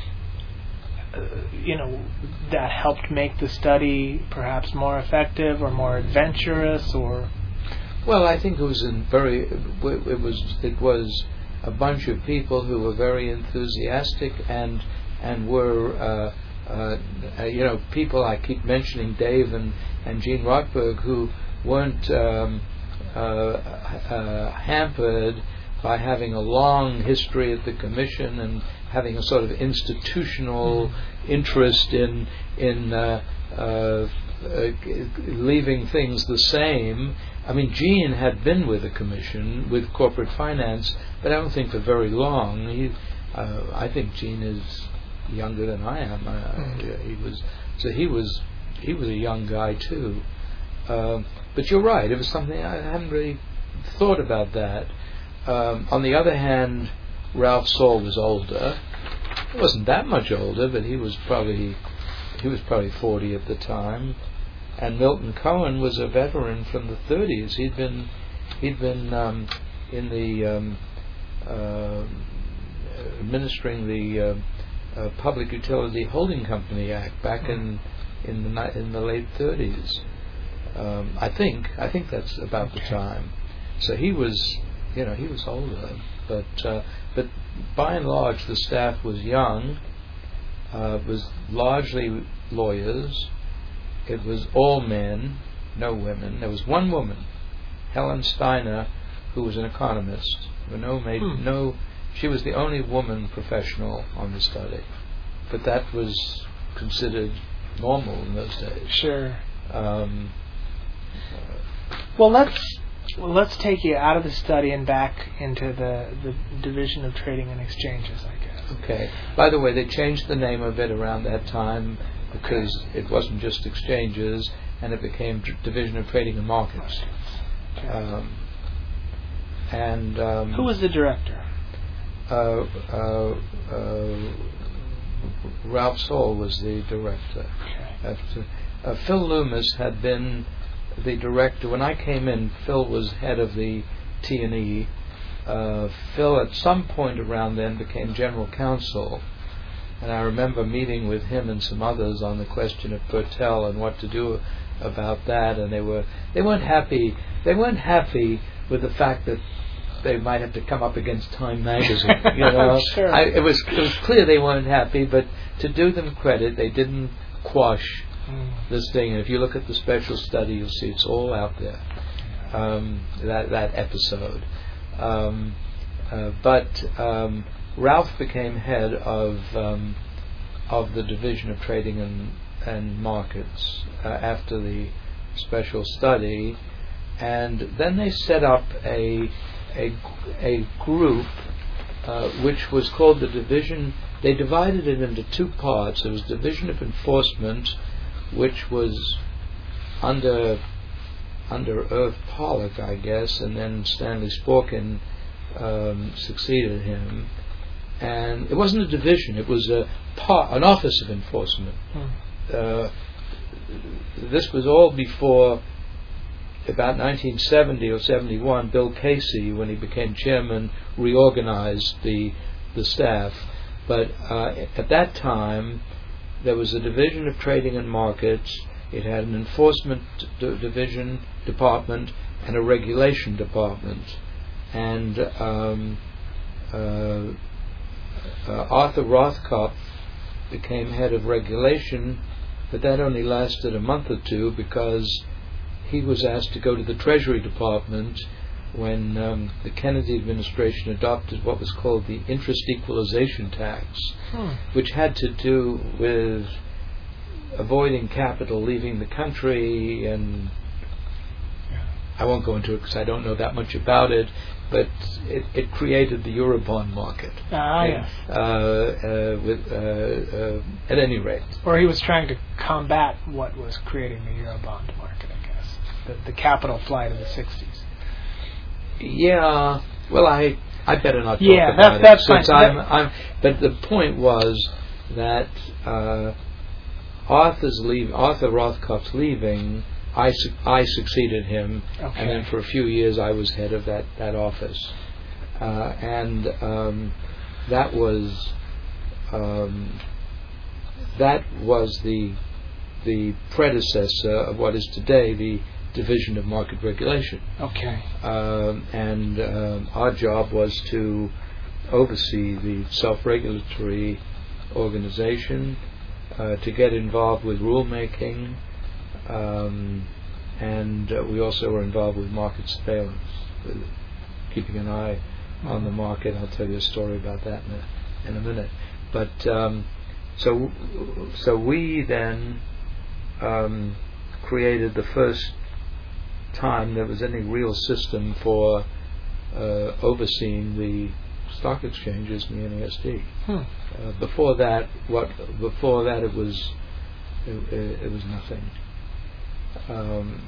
uh, you know, that helped make the study perhaps more effective or more adventurous, or? Well, I think it was in very. It was it was a bunch of people who were very enthusiastic and and were. Uh, uh, you know, people I keep mentioning, Dave and and Gene Rothberg, who weren't um, uh, uh, hampered by having a long history at the commission and having a sort of institutional interest in in uh, uh, uh, leaving things the same. I mean, Gene had been with the commission with corporate finance, but I don't think for very long. He, uh, I think Gene is younger than I am. Uh, mm-hmm. He was so he was he was a young guy too. Uh, but you're right. It was something I hadn't really thought about that. Um, on the other hand, Ralph Saul was older. He wasn't that much older, but he was probably he was probably forty at the time. And Milton Cohen was a veteran from the thirties. He'd been he'd been um, in the um, uh, administering the uh, uh, Public Utility Holding Company Act back in in the ni- in the late thirties. Um, I think I think that's about the time. So he was. You know, he was older, but uh, but by and large the staff was young. Uh, it was largely lawyers. It was all men, no women. There was one woman, Helen Steiner, who was an economist. There were no maid, hmm. no. She was the only woman professional on the study, but that was considered normal in those days. Sure. Um, uh, well, let's. Well, let's take you out of the study and back into the, the Division of Trading and Exchanges, I guess. Okay. By the way, they changed the name of it around that time because okay. it wasn't just exchanges, and it became D- Division of Trading and Markets. Okay. Um, and um, who was the director? Uh, uh, uh, Ralph Saul was the director. Okay. After, uh, Phil Loomis had been the director. When I came in, Phil was head of the T and E. Uh, Phil, at some point around then, became general counsel, and I remember meeting with him and some others on the question of Pertell and what to do about that. And they were they weren't happy. They weren't happy with the fact that they might have to come up against Time magazine. You know, sure. I, it was it was clear they weren't happy. But to do them credit, they didn't quash this thing, and if you look at the special study, you'll see it's all out there. Um, that that episode, um, uh, but um, Ralph became head of um, of the Division of Trading and and Markets uh, after the special study, and then they set up a a a group uh, which was called the Division. They divided it into two parts. There was Division of Enforcement, which was under under Irv Pollock, I guess, and then Stanley Sporkin um, succeeded him. And it wasn't a division; it was a par- an office of enforcement. Hmm. Uh, this was all before about nineteen seventy or seventy-one. Bill Casey, when he became chairman, reorganized the the staff. But uh, at that time, there was a Division of Trading and Markets. It had an enforcement d- division department and a regulation department. And um, uh, uh, Arthur Rothkopf became head of regulation, but that only lasted a month or two because he was asked to go to the Treasury Department when um, the Kennedy administration adopted what was called the interest equalization tax, hmm. which had to do with avoiding capital leaving the country, and I won't go into it because I don't know that much about it, but it, it created the Eurobond market. Ah, and, yes. Uh, uh, with, uh, uh, at any rate. Or he was trying to combat what was creating the Eurobond market, I guess. The, the capital flight of the sixties. Yeah, well, I I better not talk yeah, about that's, it. That's fine. I'm, I'm, but the point was that uh, Arthur's leave, Arthur Rothkopf's leaving, I, su- I succeeded him, okay. and then for a few years I was head of that, that office. Uh, and um, that was um, that was the the predecessor of what is today the Division of Market Regulation. Okay. Um, and um, our job was to oversee the self-regulatory organization, uh, to get involved with rulemaking, um, and uh, we also were involved with market surveillance, with keeping an eye mm-hmm. on the market. I'll tell you a story about that in a, in a minute. But um, so so we then um, created the first time there was any real system for uh, overseeing the stock exchanges in the N A S D. Hmm. Uh, before that, what before that it was it, it, it was nothing. Um,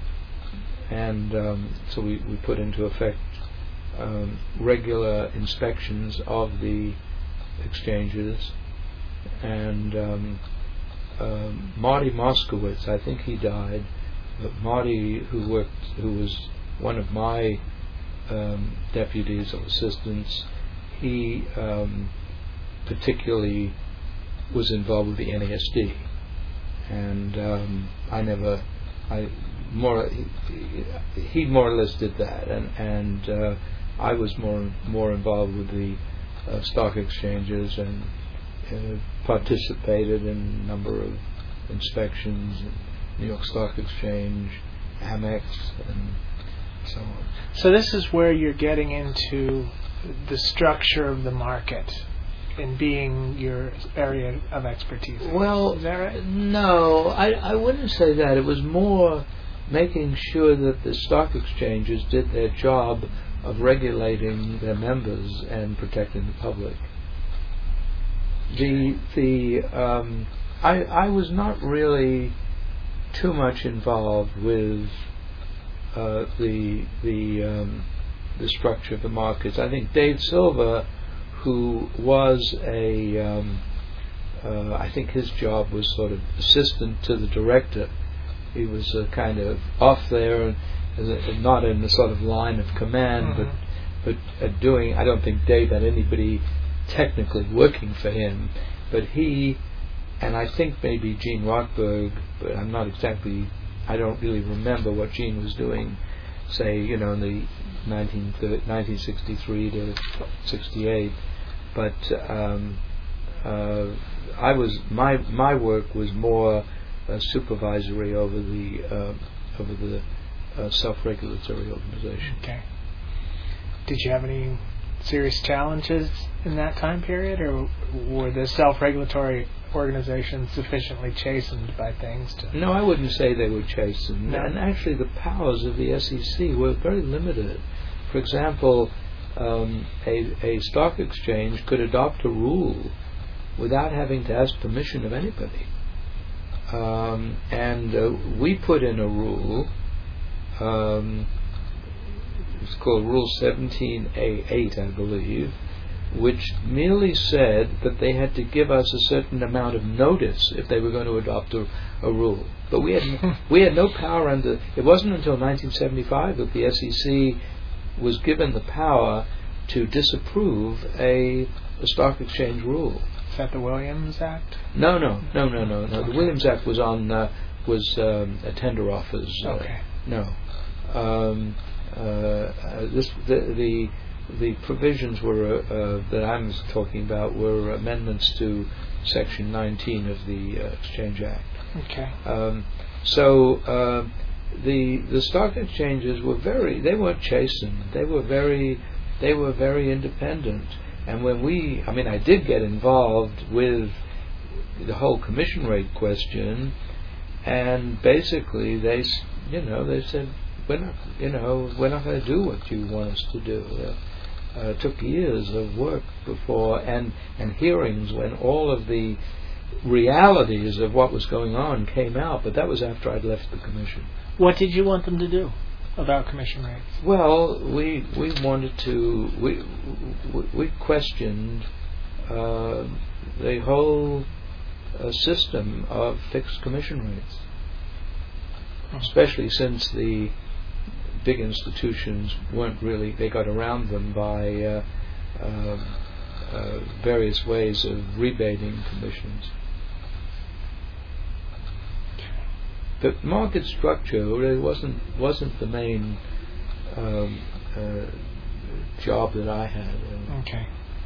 and um, so we, we put into effect um, regular inspections of the exchanges, and um, um, Marty Moskowitz, I think he died, but Marty, who worked, who was one of my um, deputies or assistants, he um, particularly was involved with the N A S D, and um, I never, I more he, he more or less did that, and and uh, I was more more involved with the uh, stock exchanges and uh, participated in a number of inspections. New York Stock Exchange, Amex, and so on. So this is where you're getting into the structure of the market and being your area of expertise. Well, is that right? No, I, I wouldn't say that. It was more making sure that the stock exchanges did their job of regulating their members and protecting the public. The the um, I I was not really too much involved with uh, the the um, the structure of the markets. I think Dave Silver, who was a um, uh, I think his job was sort of assistant to the director. He was uh, kind of off there, and not in the sort of line of command, mm-hmm. but but uh, doing. I don't think Dave had anybody technically working for him, but he. And I think maybe Gene Rothberg, but I'm not exactly, I don't really remember what Gene was doing, say, you know, in the nineteen sixty-three to sixty-eight. But um, uh, I was, my my work was more uh, supervisory over the uh, over the uh, self-regulatory organization. Okay. Did you have any serious challenges in that time period, or were the self-regulatory organizations sufficiently chastened by things to... No, I wouldn't say they were chastened. No. And actually the powers of the S E C were very limited. For example, um, a, a stock exchange could adopt a rule without having to ask permission of anybody. Um, and uh, we put in a rule, um, it's called Rule seventeen A eight, I believe, which merely said that they had to give us a certain amount of notice if they were going to adopt a, a rule. But we had we had no power under. It wasn't until nineteen seventy-five that the S E C was given the power to disapprove a, a stock exchange rule. Is that the Williams Act? No, no, no, no, no, no. Okay. The Williams Act was on uh, was um, a tender offers. Uh, okay. No. Um, uh, uh, this the the. The provisions were uh, that I'm talking about were amendments to Section nineteen of the uh, Exchange Act. Okay. Um, so uh, the the stock exchanges were very, they weren't chastened. They were very, they were very independent. And when we, I mean, I did get involved with the whole commission rate question, and basically they, s- you know, they said, we're not, you know, we're not going to do what you want us to do. Uh, uh, it took years of work before, and and hearings when all of the realities of what was going on came out, but that was after I'd left the commission. What did you want them to do about commission rates? Well, we we wanted to we we, we questioned uh, the whole uh, system of fixed commission rates, especially since the big institutions weren't really, they got around them by uh, uh, uh, various ways of rebating commissions. The market structure really wasn't wasn't the main um, uh, job that I had. Okay.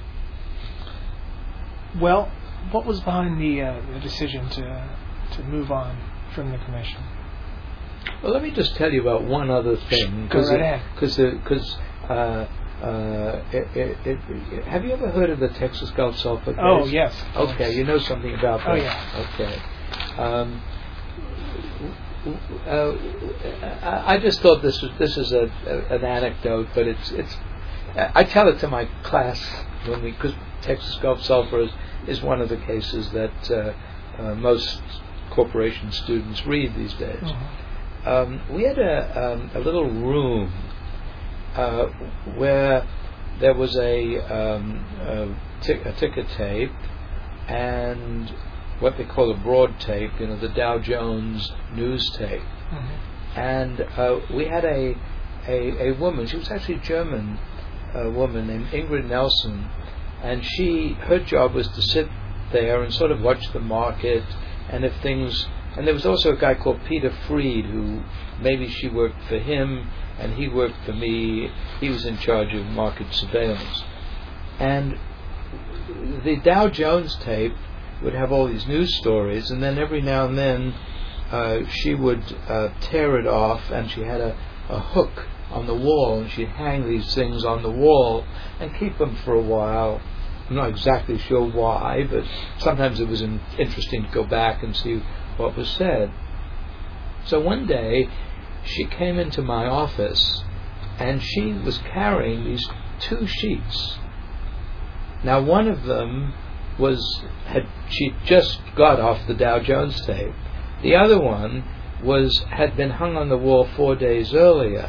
Well, what was behind the, uh, the decision to to move on from the commission? Well, let me just tell you about one other thing. Go right ahead. Because because uh, uh, it, it, it, have you ever heard of the Texas Gulf Sulfur case? Oh yes. Okay, you know something about that. Oh yeah. Okay. Um, Uh, I just thought this was this is a, a, an anecdote, but it's it's. I tell it to my class when we, because Texas Gulf Sulfur is, is one of the cases that uh, uh, most corporation students read these days. Mm-hmm. Um, we had a um, a little room uh, where there was a, um, a, t- a ticker tape and what they call a broad tape, you know, the Dow Jones news tape. Mm-hmm. And uh, we had a, a a woman, she was actually a German uh, woman named Ingrid Nelson, and she, her job was to sit there and sort of watch the market, and if things, and there was also a guy called Peter Freed, who maybe she worked for him, and he worked for me, he was in charge of market surveillance. And the Dow Jones tape would have all these news stories, and then every now and then uh, she would uh, tear it off, and she had a, a hook on the wall, and she'd hang these things on the wall and keep them for a while. I'm not exactly sure why, but sometimes it was in, interesting to go back and see what was said. So one day she came into my office, and she was carrying these two sheets. Now one of them was had she just got off the Dow Jones tape. The other one was had been hung on the wall four days earlier,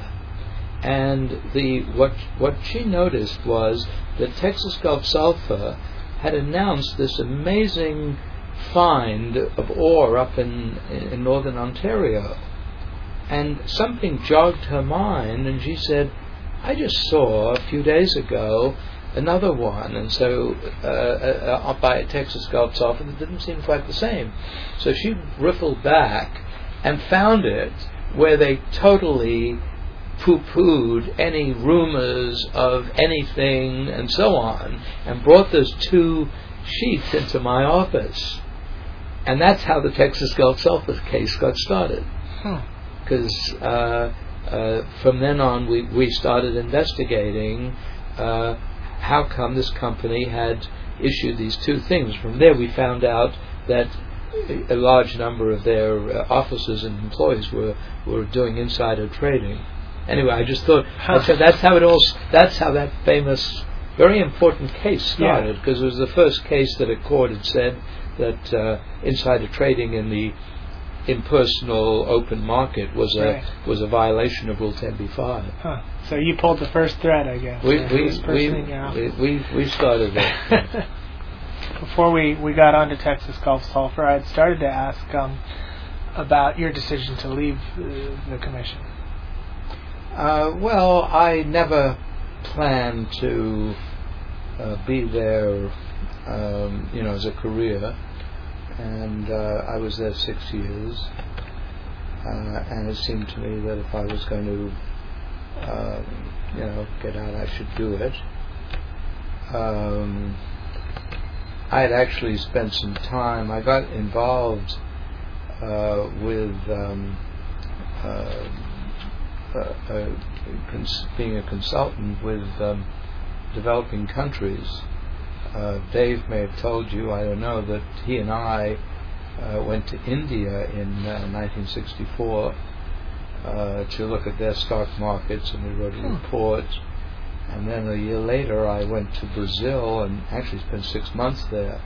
and the what what she noticed was that Texas Gulf Sulfur had announced this amazing find of ore up in in northern Ontario, and something jogged her mind, and she said, "I just saw a few days ago another one, and so uh, uh, up by Texas Gulf Sulfur, it didn't seem quite the same." So she riffled back and found it where they totally poo-pooed any rumors of anything and so on, and brought those two sheets into my office. And that's how the Texas Gulf Sulfur case got started. Because hmm. uh, uh, from then on we, we started investigating uh, how come this company had issued these two things. From there we found out that a large number of their uh, officers and employees were, were doing insider trading. Anyway, I just thought that's, that's how it all. That's how that famous, very important case started, because yeah. It was the first case that a court had said that uh, insider trading in the impersonal open market was a right. was a violation of Rule ten b five. Huh. So you pulled the first thread, I guess. We uh, we we, we we we started it. Before we, we got on to Texas Gulf Sulfur, I had started to ask um, about your decision to leave uh, the commission. Uh, well, I never planned to uh, be there, um, you know, as a career, and uh, I was there six years, uh, and it seemed to me that if I was going to, uh, you know, get out, I should do it. Um, I had actually spent some time. I got involved uh, with um, uh, uh, uh, cons- being a consultant with um, developing countries. Uh, Dave may have told you, I don't know, that he and I uh, went to India in uh, nineteen sixty-four uh, to look at their stock markets, and we wrote a report. And then a year later, I went to Brazil and actually spent six months there.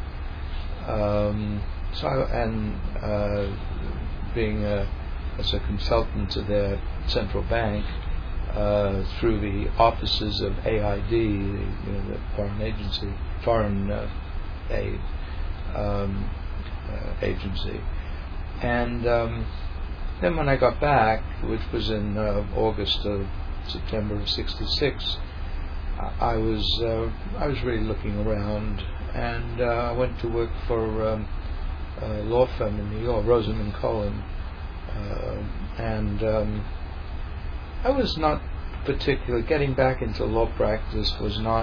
Um, so, I, and uh, being a, as a consultant to their central bank uh, through the offices of A I D, you know, the foreign agency, foreign uh, aid um, uh, agency, and um, then when I got back, which was in uh, August of September of sixty-six. I was uh, I was really looking around, and uh, I went to work for um, a law firm in New York, Rosamond Cohen, uh, and um, I was not particularly getting back into law practice. Was not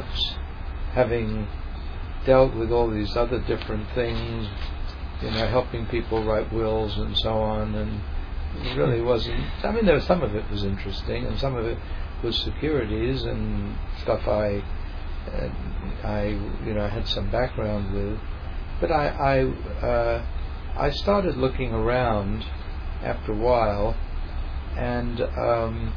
having dealt with all these other different things, you know, helping people write wills and so on, and it really wasn't. I mean, there was some of it was interesting, and some of it was securities and stuff I, uh, I you know had some background with, but I I, uh, I started looking around after a while, and um,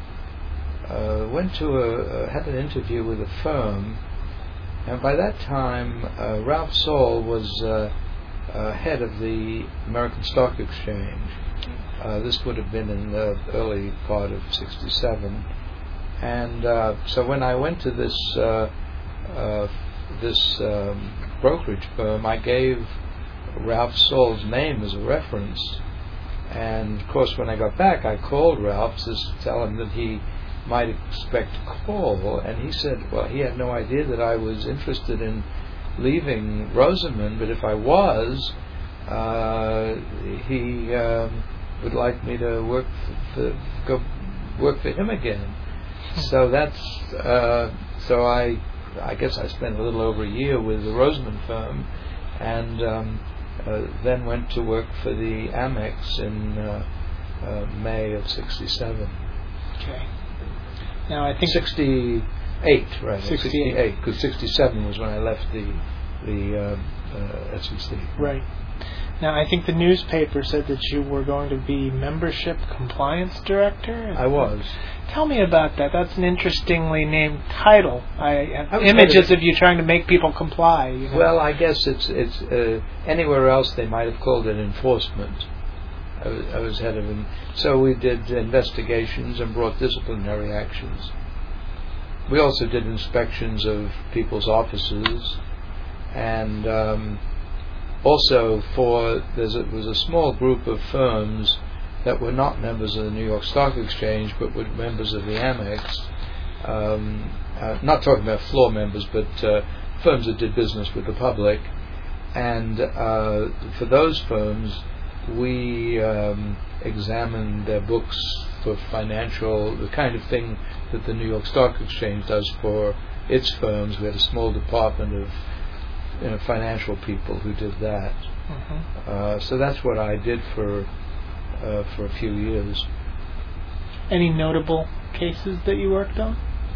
uh, went to a uh, had an interview with a firm, and by that time uh, Ralph Saul was uh, uh, head of the American Stock Exchange. Uh, this would have been in the early part of sixty-seven. And uh, so when I went to this uh, uh, this um, brokerage firm, I gave Ralph Saul's name as a reference. And of course, when I got back, I called Ralph to tell him that he might expect a call. And he said, well, he had no idea that I was interested in leaving Rosamond, but if I was, uh, he um, would like me to work for, go work for him again. So that's uh, so I I guess I spent a little over a year with the Rosamond firm, and um, uh, then went to work for the Amex in uh, uh, May of sixty-seven. Okay. Now I think sixty-eight, right? sixty-eight, because sixty-seven was when I left the the uh, uh, S E C. Right. Now, I think the newspaper said that you were going to be membership compliance director. I was. Tell me about that. That's an interestingly named title. I have images of you trying to make people comply. You know? Well, I guess it's it's uh, anywhere else they might have called it enforcement. I was, I was head of it. So we did investigations and brought disciplinary actions. We also did inspections of people's offices, and um, also for there's a, was a small group of firms that were not members of the New York Stock Exchange but were members of the Amex. Um, uh, not talking about floor members, but uh, firms that did business with the public. And uh, for those firms, we um, examined their books for financial, the kind of thing that the New York Stock Exchange does for its firms. We had a small department of you know, financial people who did that. Mm-hmm. Uh, so that's what I did for uh, for a few years. Any notable cases that you worked on?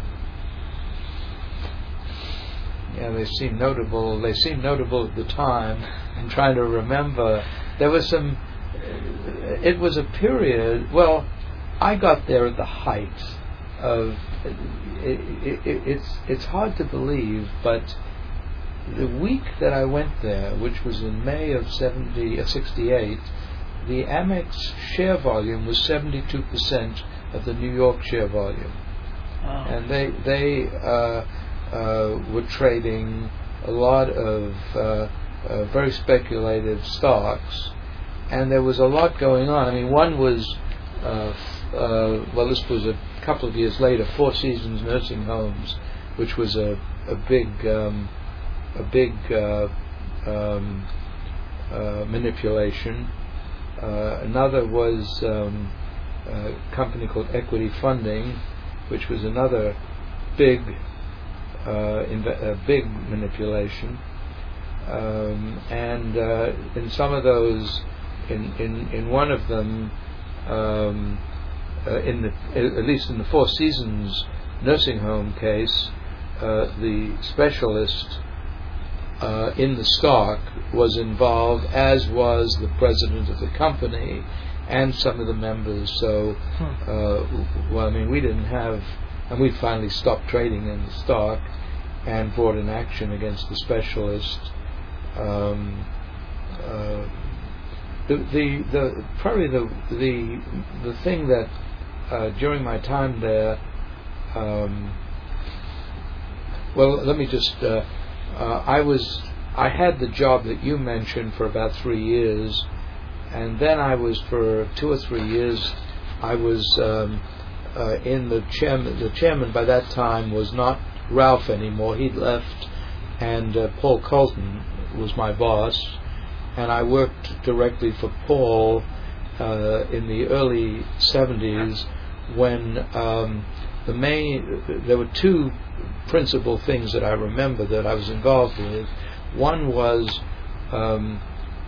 Yeah, they seem notable. They seem notable at the time. I'm trying to remember. There was some. It was a period. Well, I got there at the height of. It, it, it, it's it's hard to believe, but the week that I went there, which was in May of seventy, uh, sixty-eight, the Amex share volume was seventy-two percent of the New York share volume. Wow. And they they uh, uh, were trading a lot of uh, uh, very speculative stocks, and there was a lot going on. I mean, one was, uh, uh, well, this was a couple of years later, Four Seasons Nursing Homes, which was a, a big... Um, a big uh, um, uh, manipulation. Uh, another was um, a company called Equity Funding, which was another big, uh, inve- a big manipulation. Um, and uh, in some of those, in, in, in one of them, um, uh, in the at least in the Four Seasons nursing home case, uh, the specialist uh, in the stock was involved, as was the president of the company and some of the members. So, uh, well, I mean, we didn't have, and we finally stopped trading in the stock and brought an action against the specialist. Um, uh, the, the the probably the the the thing that uh, during my time there, um, well, let me just uh, uh, I was I had the job that you mentioned for about three years, and then I was for two or three years I was um, uh, in the chairman. The chairman by that time was not Ralph anymore. He'd left, and uh, Paul Colton was my boss, and I worked directly for Paul uh, in the early seventies when um, the main there were two principal things that I remember that I was involved with. One was um,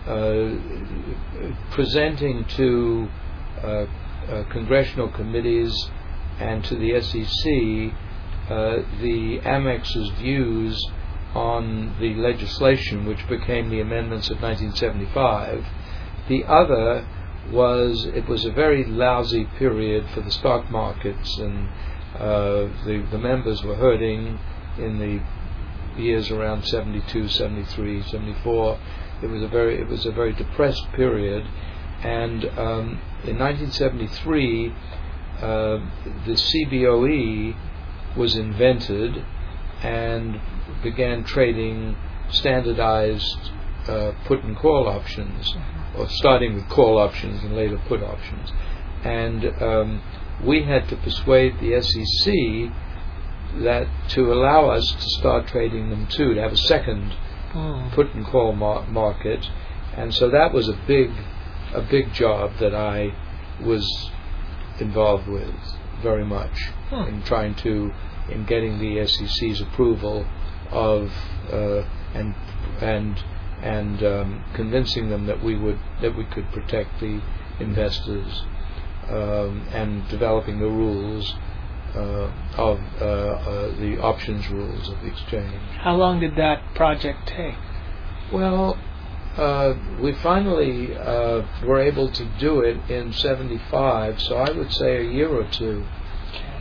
uh, presenting to uh, uh, congressional committees and to the S E C uh, the Amex's views on the legislation which became the amendments of nineteen seventy-five. The other was, it was a very lousy period for the stock markets, and uh, the, the members were hurting in the years around seventy-two, seventy-three, seventy-four. It was a very, it was a very depressed period, and um, in nineteen seventy-three, uh, the C B O E was invented and began trading standardized uh, put and call options, or starting with call options and later put options. And um, we had to persuade the S E C that to allow us to start trading them too, to have a second mm. put and call mar- market. And so that was a big, a big job that I was involved with very much hmm. in trying to, in getting the S E C's approval of uh, and and and um, convincing them that we would that we could protect the investors, um, and developing the rules uh, of uh, uh, the options rules of the exchange. How long did that project take? Well, uh, we finally uh, were able to do it in seventy-five, so I would say a year or two. Okay.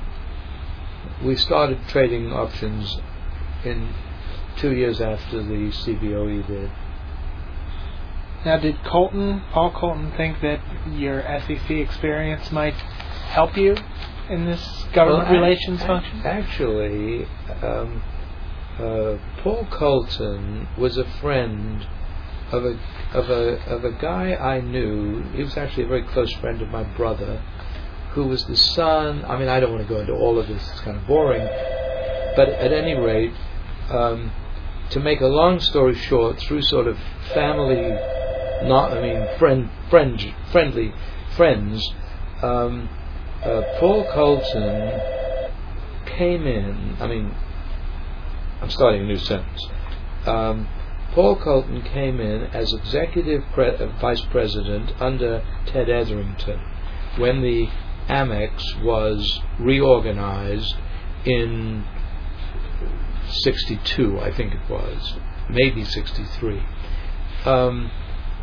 We started trading options in two years after the C B O E did. Now, did Colton, Paul Colton, think that your S E C experience might help you in this government well, relations I, function? Actually, um, uh, Paul Colton was a friend of a of a of a guy I knew. He was actually a very close friend of my brother, who was the son. I mean, I don't want to go into all of this; it's kind of boring. But at any rate, um, to make a long story short, through sort of family, not I mean friend friend friendly friends, um, uh, Paul Colton came in. I mean, I'm starting a new sentence. Um, Paul Colton came in as executive pre- uh, vice president under Ted Etherington when the Amex was reorganized in sixty-two, I think it was, maybe sixty-three. Um,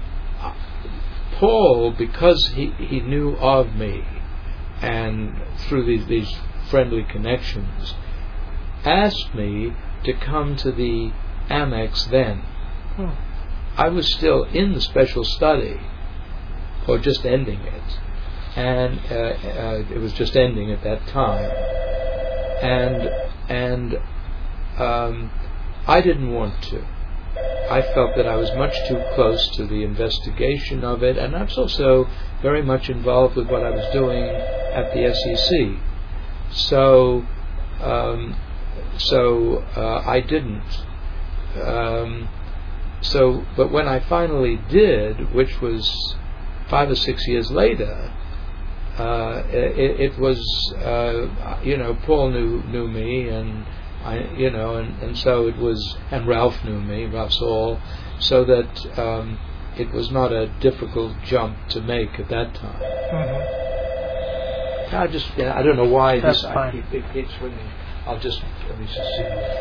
Paul, because he, he knew of me and through these, these friendly connections, asked me to come to the Amex then. Hmm. I was still in the special study, or just ending it, and uh, uh, it was just ending at that time, and and um, I didn't want to. I felt that I was much too close to the investigation of it, and I was also very much involved with what I was doing at the S E C. So, um, so uh, I didn't. Um, so, but when I finally did, which was five or six years later, uh, it, it was, uh, you know, Paul knew knew me, and I, you know, and, and so it was, and Ralph knew me, Ralph Saul, so that um, it was not a difficult jump to make at that time. Mm-hmm. I just, yeah, I don't know why That's this fine. I keep, it keeps ringing. I'll just, let me just see.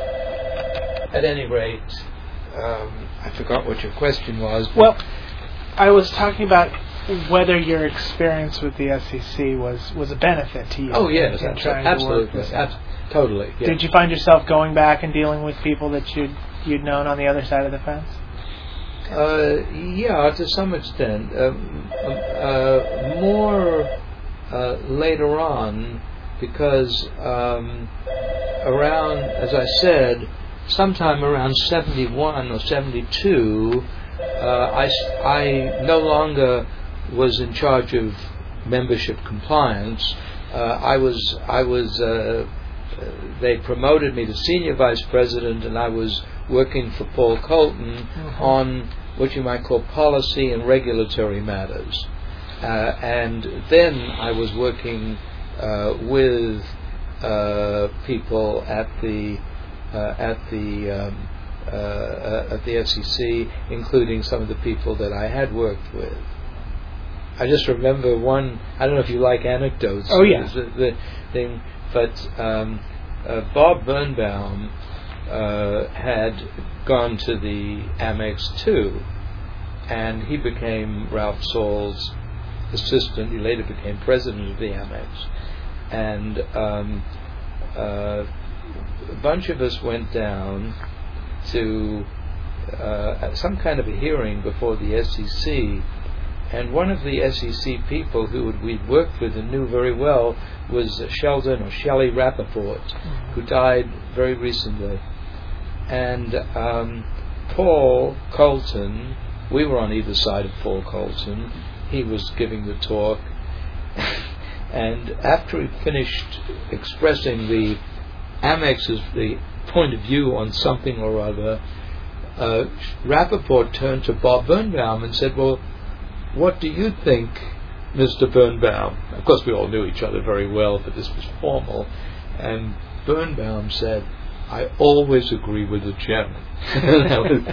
At any rate, um, I forgot what your question was. Well, I was talking about whether your experience with the S E C was, was a benefit to you. Oh, yes, in, in abso- trying absolutely. To work this Abs- out. totally. Yes. Did you find yourself going back and dealing with people that you'd, you'd known on the other side of the fence? Uh, yeah, to some extent. Um, uh, more uh, later on, because um, around, as I said, sometime around seventy-one or seventy-two, uh, I, I no longer was in charge of membership compliance. Uh, I was, I was. Uh, they promoted me to senior vice president, and I was working for Paul Colton mm-hmm. on what you might call policy and regulatory matters. Uh, and then I was working uh, with uh, people at the uh, at the um, uh, at the S E C, including some of the people that I had worked with. I just remember one. I don't know if you like anecdotes. Oh yeah. The, the thing, but um, uh, Bob Birnbaum uh, had gone to the Amex too, and he became Ralph Saul's assistant. He later became president of the Amex, and um, uh, a bunch of us went down to uh, some kind of a hearing before the S E C. And one of the S E C people who we'd worked with and knew very well was Sheldon or Shelley Rappaport, mm-hmm. who died very recently. And um, Paul Colton, we were on either side of Paul Colton. He was giving the talk. And after he finished expressing the Amex's the point of view on something or other, uh, Rappaport turned to Bob Birnbaum and said, "Well, what do you think, Mister Birnbaum?" Of course, we all knew each other very well, but this was formal. And Birnbaum said, "I always agree with the chairman." That was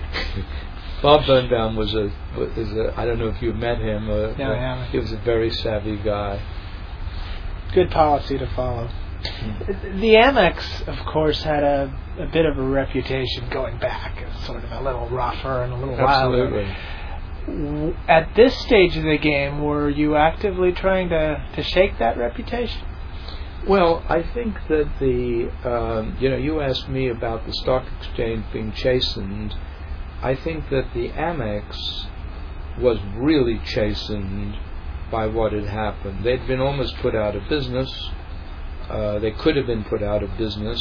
Bob Birnbaum was a, was a, I don't know if you met him. Or, no, I haven't. He was a very savvy guy. Good policy to follow. Mm. The Amex, of course, had a, a bit of a reputation going back as sort of a little rougher and a little Absolutely. wilder. At this stage of the game, were you actively trying to, to shake that reputation? Well, I think that the, um, you know, you asked me about the stock exchange being chastened. I think that the Amex was really chastened by what had happened. They'd been almost put out of business. Uh, they could have been put out of business.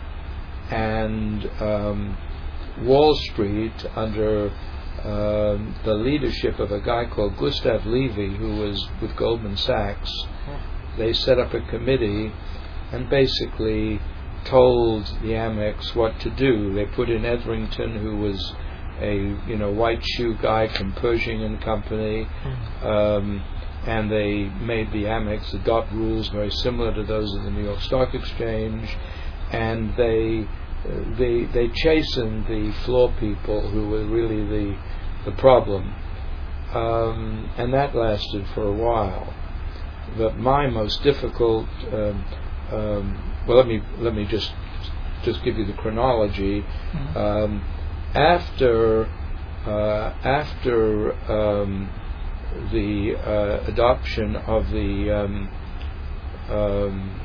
And um, Wall Street, under Um, the leadership of a guy called Gustav Levy, who was with Goldman Sachs, they set up a committee and basically told the Amex what to do. They put in Etherington, who was a you know white shoe guy from Pershing and Company, um, and they made the Amex adopt rules very similar to those of the New York Stock Exchange, and they uh, they they chastened the floor people who were really the the problem, um, and that lasted for a while. But my most difficult um, um, well, let me let me just just give you the chronology. Mm-hmm. Um, after uh, after um, the uh, adoption of the um, um,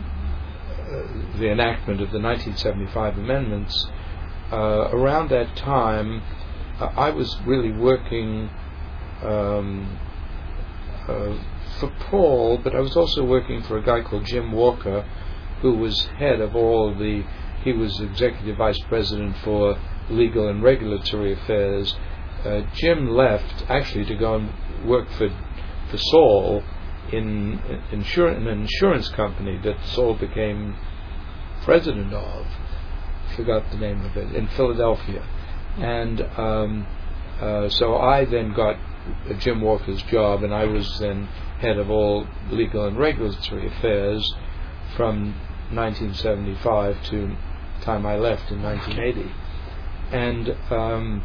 uh, the enactment of the nineteen seventy-five amendments, uh, around that time, uh, I was really working um, uh, for Paul, but I was also working for a guy called Jim Walker, who was head of all the. He was executive vice president for legal and regulatory affairs. Uh, Jim left actually to go and work for for Saul in, in insur- an insurance company that Saul became president of. Forgot the name of it, in Philadelphia. And um, uh, so I then got Jim Walker's job, and I was then head of all legal and regulatory affairs from nineteen seventy-five to the time I left in nineteen eighty. And um,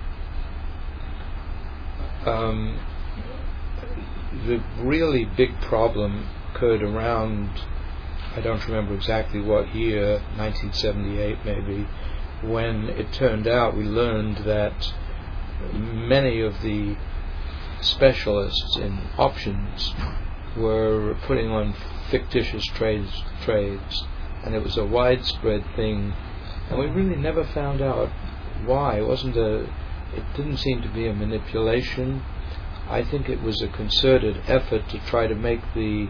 um, the really big problem occurred around, I don't remember exactly what year, nineteen seventy-eight maybe, when it turned out we learned that many of the specialists in options were putting on fictitious trades, trades, and it was a widespread thing, and we really never found out why. It wasn't a, it didn't seem to be a manipulation. I think it was a concerted effort to try to make the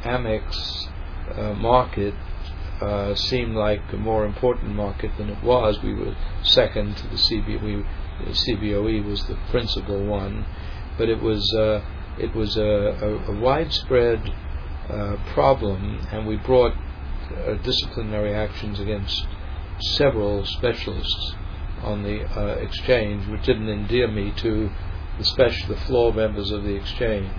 Amex uh, market uh, seem like a more important market than it was. We were second to the C B O E. The C B O E was the principal one, but it was uh, it was a, a, a widespread uh, problem, and we brought uh, disciplinary actions against several specialists on the uh, exchange, which didn't endear me to the special, the floor members of the exchange.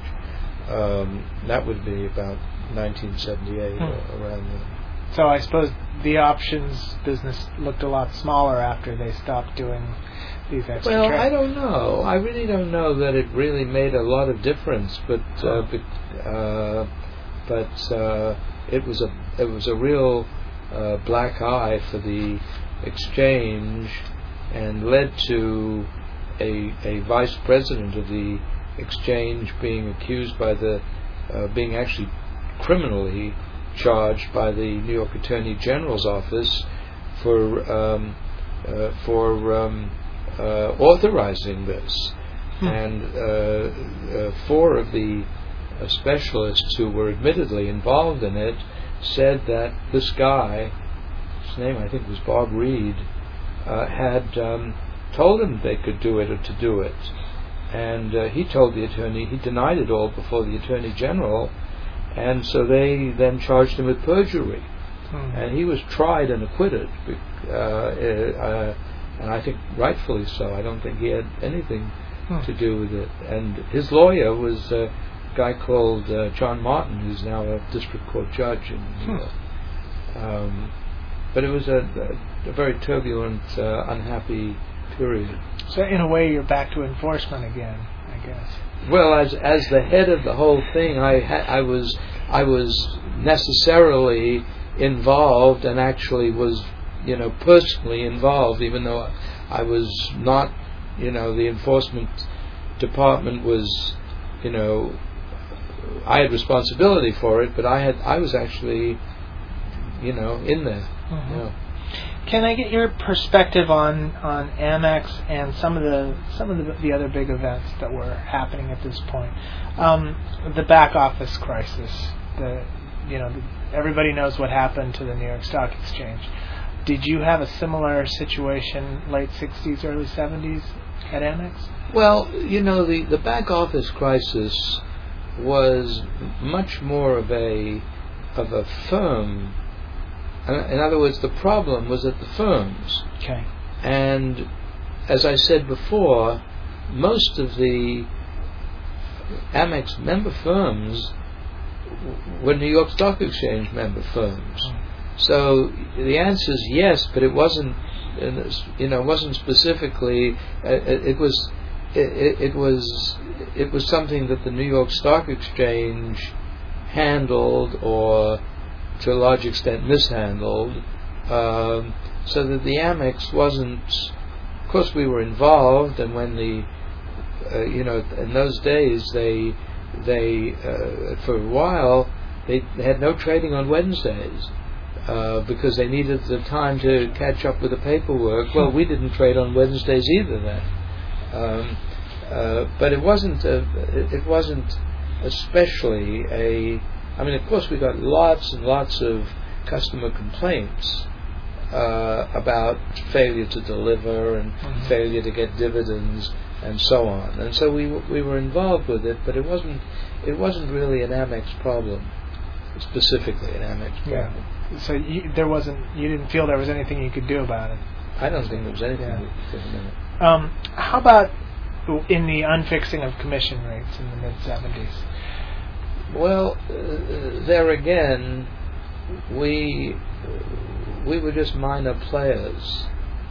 Um, that would be about nineteen seventy-eight, hmm. or around there. So I suppose the options business looked a lot smaller after they stopped doing these extra Well, trades. I don't know. I really don't know that it really made a lot of difference, but uh, but, uh, but uh, it was a it was a real uh, black eye for the exchange, and led to a a vice president of the exchange being accused by the uh, being actually criminally charged by the New York Attorney General's office for um, uh, for um, uh, authorizing this, hmm. and uh, uh, four of the uh, specialists who were admittedly involved in it said that this guy, his name I think was Bob Reed, uh, had um, told them they could do it or to do it, and uh, he told the attorney, he denied it all before the Attorney General, and so they then charged him with perjury, hmm. and he was tried and acquitted, uh, uh, and I think rightfully so. I don't think he had anything hmm. to do with it, and his lawyer was a guy called uh, John Martin, who's now a district court judge in New York. Hmm. Um, but it was a, a, a very turbulent, uh, unhappy period. So in a way, you're back to enforcement again, I guess. Well, as as the head of the whole thing, I ha- I was I was necessarily involved, and actually was, you know, personally involved, even though I was not, you know, the enforcement department was, you know, I had responsibility for it, but I had I was actually, you know, in there. Mm-hmm. You know. Can I get your perspective on, on Amex and some of the some of the, the other big events that were happening at this point? Um, the back office crisis. The you know the, everybody knows what happened to the New York Stock Exchange. Did you have a similar situation late sixties, early seventies at Amex? Well, you know, the, the back office crisis was much more of a of a firm. In other words, the problem was at the firms. Okay. And as I said before, most of the Amex member firms were New York Stock Exchange member firms. Oh. So the answer is yes, but it wasn't, you know, wasn't specifically. Uh, it, it was, it, it was, it was something that the New York Stock Exchange handled, or to a large extent mishandled, um, so that the Amex wasn't. Of course, we were involved, and when the, uh, you know, in those days they, they uh, for a while they had no trading on Wednesdays uh, because they needed the time to catch up with the paperwork. Well, we didn't trade on Wednesdays either then, um, uh, but it wasn't. A, it wasn't especially a. I mean, of course, we got lots and lots of customer complaints uh, about failure to deliver and mm-hmm. failure to get dividends and so on. And so we w- we were involved with it, but it wasn't it wasn't really an Amex problem, specifically an Amex problem. Yeah. So you, there wasn't you didn't feel there was anything you could do about it. I don't think there was anything yeah. we could do about it. Um, how about in the unfixing of commission rates in the mid seventies? Well, uh, there again, we we were just minor players.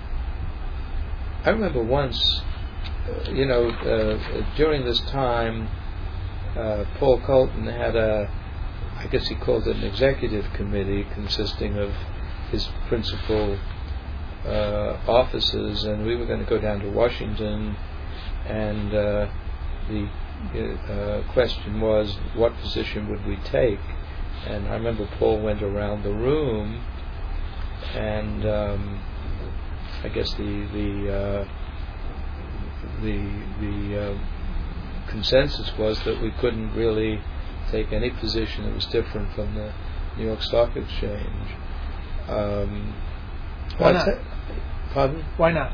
I remember once, uh, you know, uh, during this time, uh, Paul Colton had a, I I guess he called it an executive committee consisting of his principal uh, officers, and we were going to go down to Washington, and uh, the uh, question was, what position would we take? And I remember Paul went around the room, and um, I guess the the uh, the the uh, consensus was that we couldn't really take any position that was different from the New York Stock Exchange. Um, Why not? Say, pardon? Why not?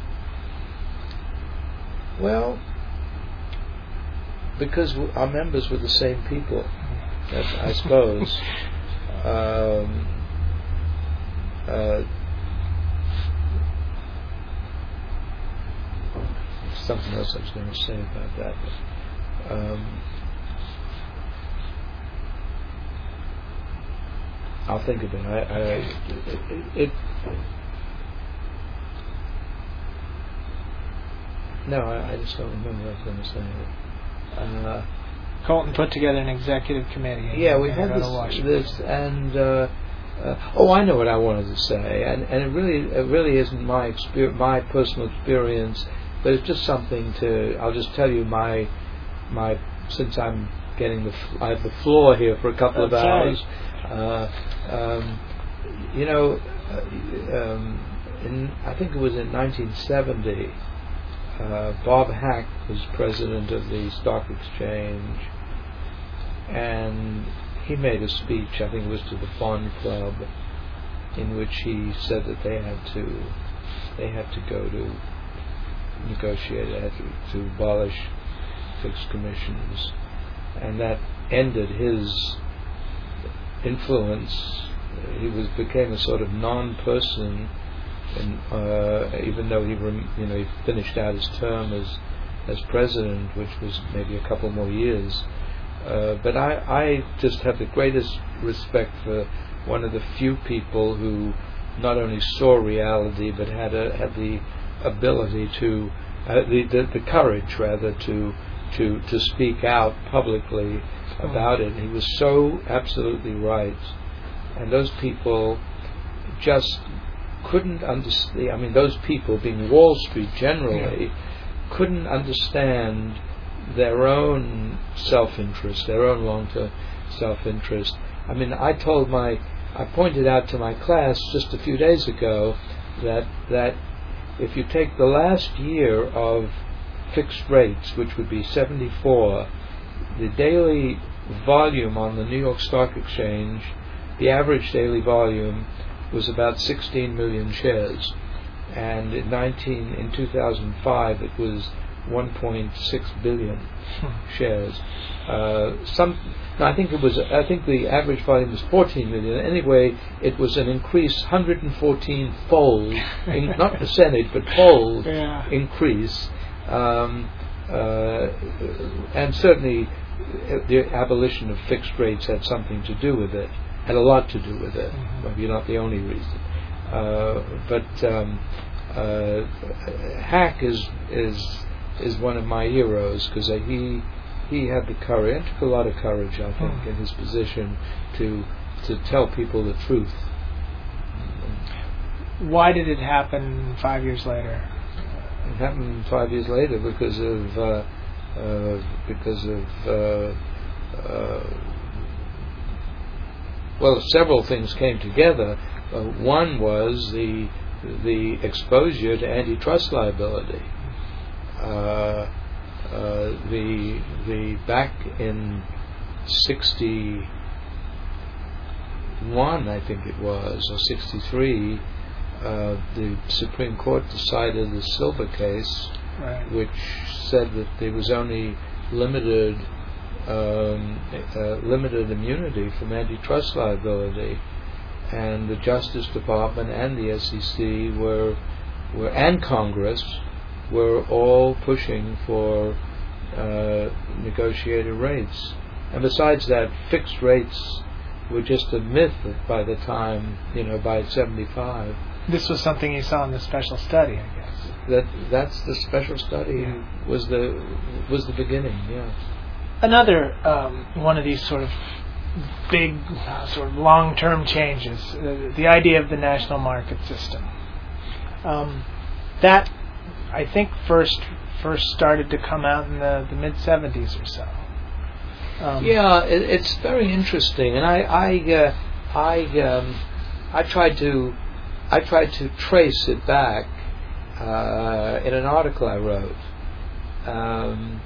Well, because w- our members were the same people, I suppose. um, uh, something else I was going to say about that. But, um, I'll think of it. I, I, it, it no, I, I just don't remember what I was going to say. Uh, Colton put together an executive committee. And yeah, we had this, this, and uh, uh, oh, I know what I wanted to say, and and it really, it really isn't my exper- my personal experience, but it's just something to. I'll just tell you my my since I'm getting the f- I have the floor here for a couple That's of hours. Right. Uh, um, you know, uh, um, in I think it was in nineteen seventy. Uh, Bob Hack was president of the Stock Exchange, and he made a speech, I think it was to the Fund Club, in which he said that they had to they had to go to negotiate, they had to, to abolish fixed commissions, and that ended his influence. He was became a sort of non-person. And uh, even though he, rem- you know, he finished out his term as as president, which was maybe a couple more years, uh, but I, I just have the greatest respect for one of the few people who not only saw reality but had a, had the ability to uh, the, the the courage rather to to to speak out publicly about it. He was so absolutely right, and those people just couldn't understand. I mean, those people, being Wall Street generally, yeah. couldn't understand their own self-interest, their own long-term self-interest. I mean, I told my, I pointed out to my class just a few days ago that that if you take the last year of fixed rates, which would be seventy-four, the daily volume on the New York Stock Exchange, the average daily volume was about sixteen million shares, and in nineteen in two thousand five it was one point six billion shares. Uh, some, no, I think it was. I think the average volume was fourteen million. Anyway, it was an increase one hundred fourteen fold, in, not percentage but fold yeah. increase, um, uh, and certainly the abolition of fixed rates had something to do with it. Had a lot to do with it. Mm-hmm. Maybe not the only reason, uh, but um, uh, Hack is is is one of my heroes because uh, he he had the courage, and took a lot of courage, I think, mm-hmm. in his position to to tell people the truth. Why did it happen five years later? It happened five years later because of uh, uh, because of. Uh, uh, Well, several things came together. Uh, one was the the exposure to antitrust liability. Uh, uh, the the back in sixty-one, I think it was, or sixty-three, uh, the Supreme Court decided the Silver case, right. which said that there was only limited. Um, uh, limited immunity from antitrust liability, and the Justice Department and the S E C were, were and Congress were all pushing for uh, negotiated rates. And besides that, fixed rates were just a myth by the time, you know, by seventy-five. This was something you saw in the special study, I guess. That that's the special study yeah. was the was the beginning, yeah. Another um, one of these sort of big uh, sort of long-term changes, uh, the idea of the national market system. Um, that, I think, first first started to come out in the, the mid seventies or so. Um, yeah, it, it's very interesting, and I I uh, I um, I tried to I tried to trace it back uh, in an article I wrote. Um,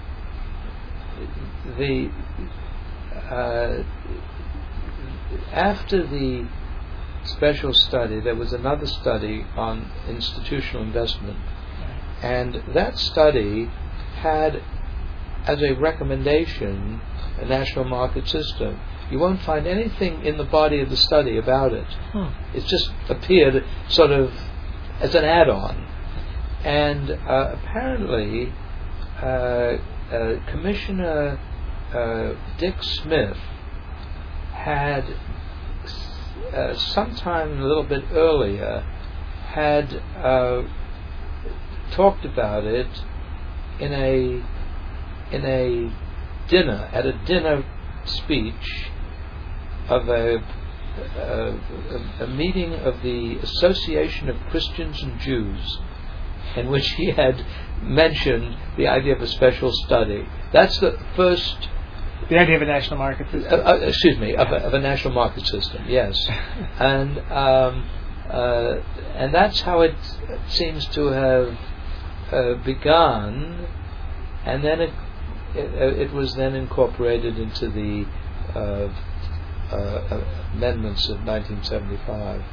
the uh, after the special study, there was another study on institutional investment, and that study had as a recommendation a national market system. You won't find anything in the body of the study about it. Hmm. It just appeared sort of as an add-on. And uh, apparently, uh, uh, Commissioner uh, Dick Smith had, uh, sometime a little bit earlier, had uh, talked about it in a in a dinner, at a dinner speech of a, a, a meeting of the Association of Christians and Jews, in which he had mentioned the idea of a special study. That's the first... The idea of a national market system. Uh, uh, excuse me, of a, of a national market system, yes. and um, uh, and that's how it seems to have uh, begun, and then it, it, it was then incorporated into the uh, uh, amendments of nineteen seventy-five.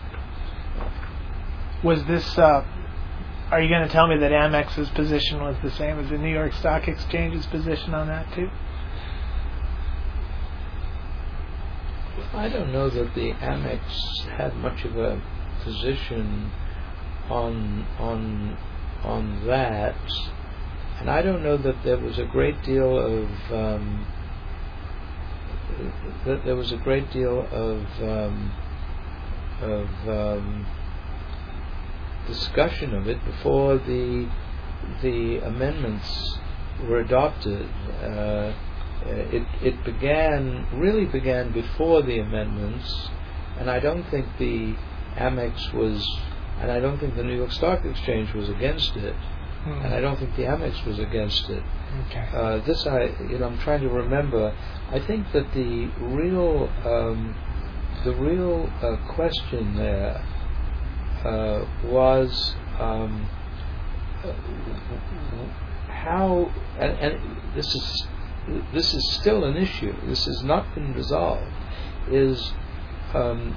Was this... Uh, are you going to tell me that Amex's position was the same as the New York Stock Exchange's position on that too? I don't know that the Amex had much of a position on on on that, and I don't know that there was a great deal of um, that there was a great deal of um, of um, discussion of it before the the amendments were adopted. Uh, It it began really began before the amendments, and I don't think the Amex was, and I don't think the New York Stock Exchange was against it, mm. and I don't think the Amex was against it. Okay. Uh, this I you know I'm trying to remember. I think that the real um, the real uh, question there uh, was um, how, and, and this is. This is still an issue. This has not been resolved. Is um,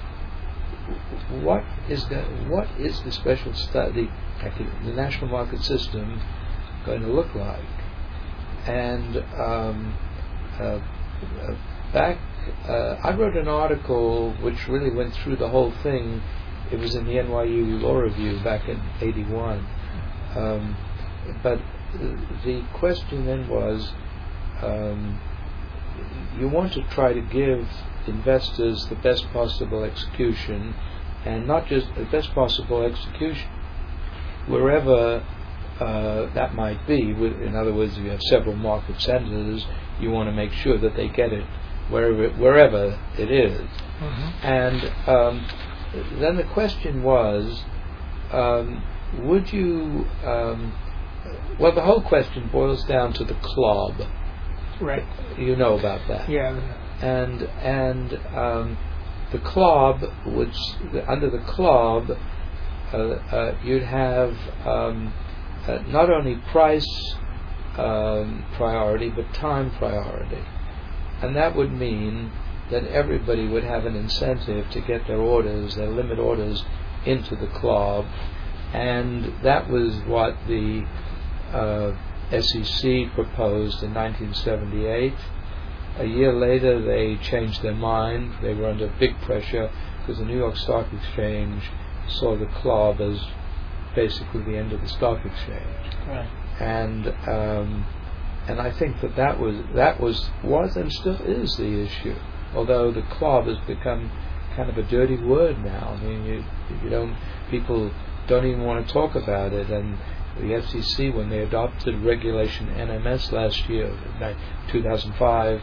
what is the what is the special study, the national market system, going to look like? And um, uh, uh, back, uh, I wrote an article which really went through the whole thing. It was in the N Y U Law Review back in eighty-one. Um, but the question then was, Um, you want to try to give investors the best possible execution, and not just the best possible execution wherever uh, that might be. In other words, if you have several market centers, you want to make sure that they get it wherever wherever it is. Mm-hmm. And um, then the question was, um, would you? Um, well, the whole question boils down to the club. Right. You know about that. Yeah. And and um, the club would, under the club, uh, uh, you'd have um, uh, not only price um, priority but time priority, and that would mean that everybody would have an incentive to get their orders, their limit orders, into the club, and that was what the uh, S E C proposed in nineteen seventy-eight. A year later, they changed their mind. They were under big pressure because the New York Stock Exchange saw the club as basically the end of the stock exchange. Right. And um, and I think that that was that was was and still is the issue. Although the club has become kind of a dirty word now. I mean, you you don't people don't even want to talk about it. And the F C C, when they adopted regulation N M S last year, two thousand five,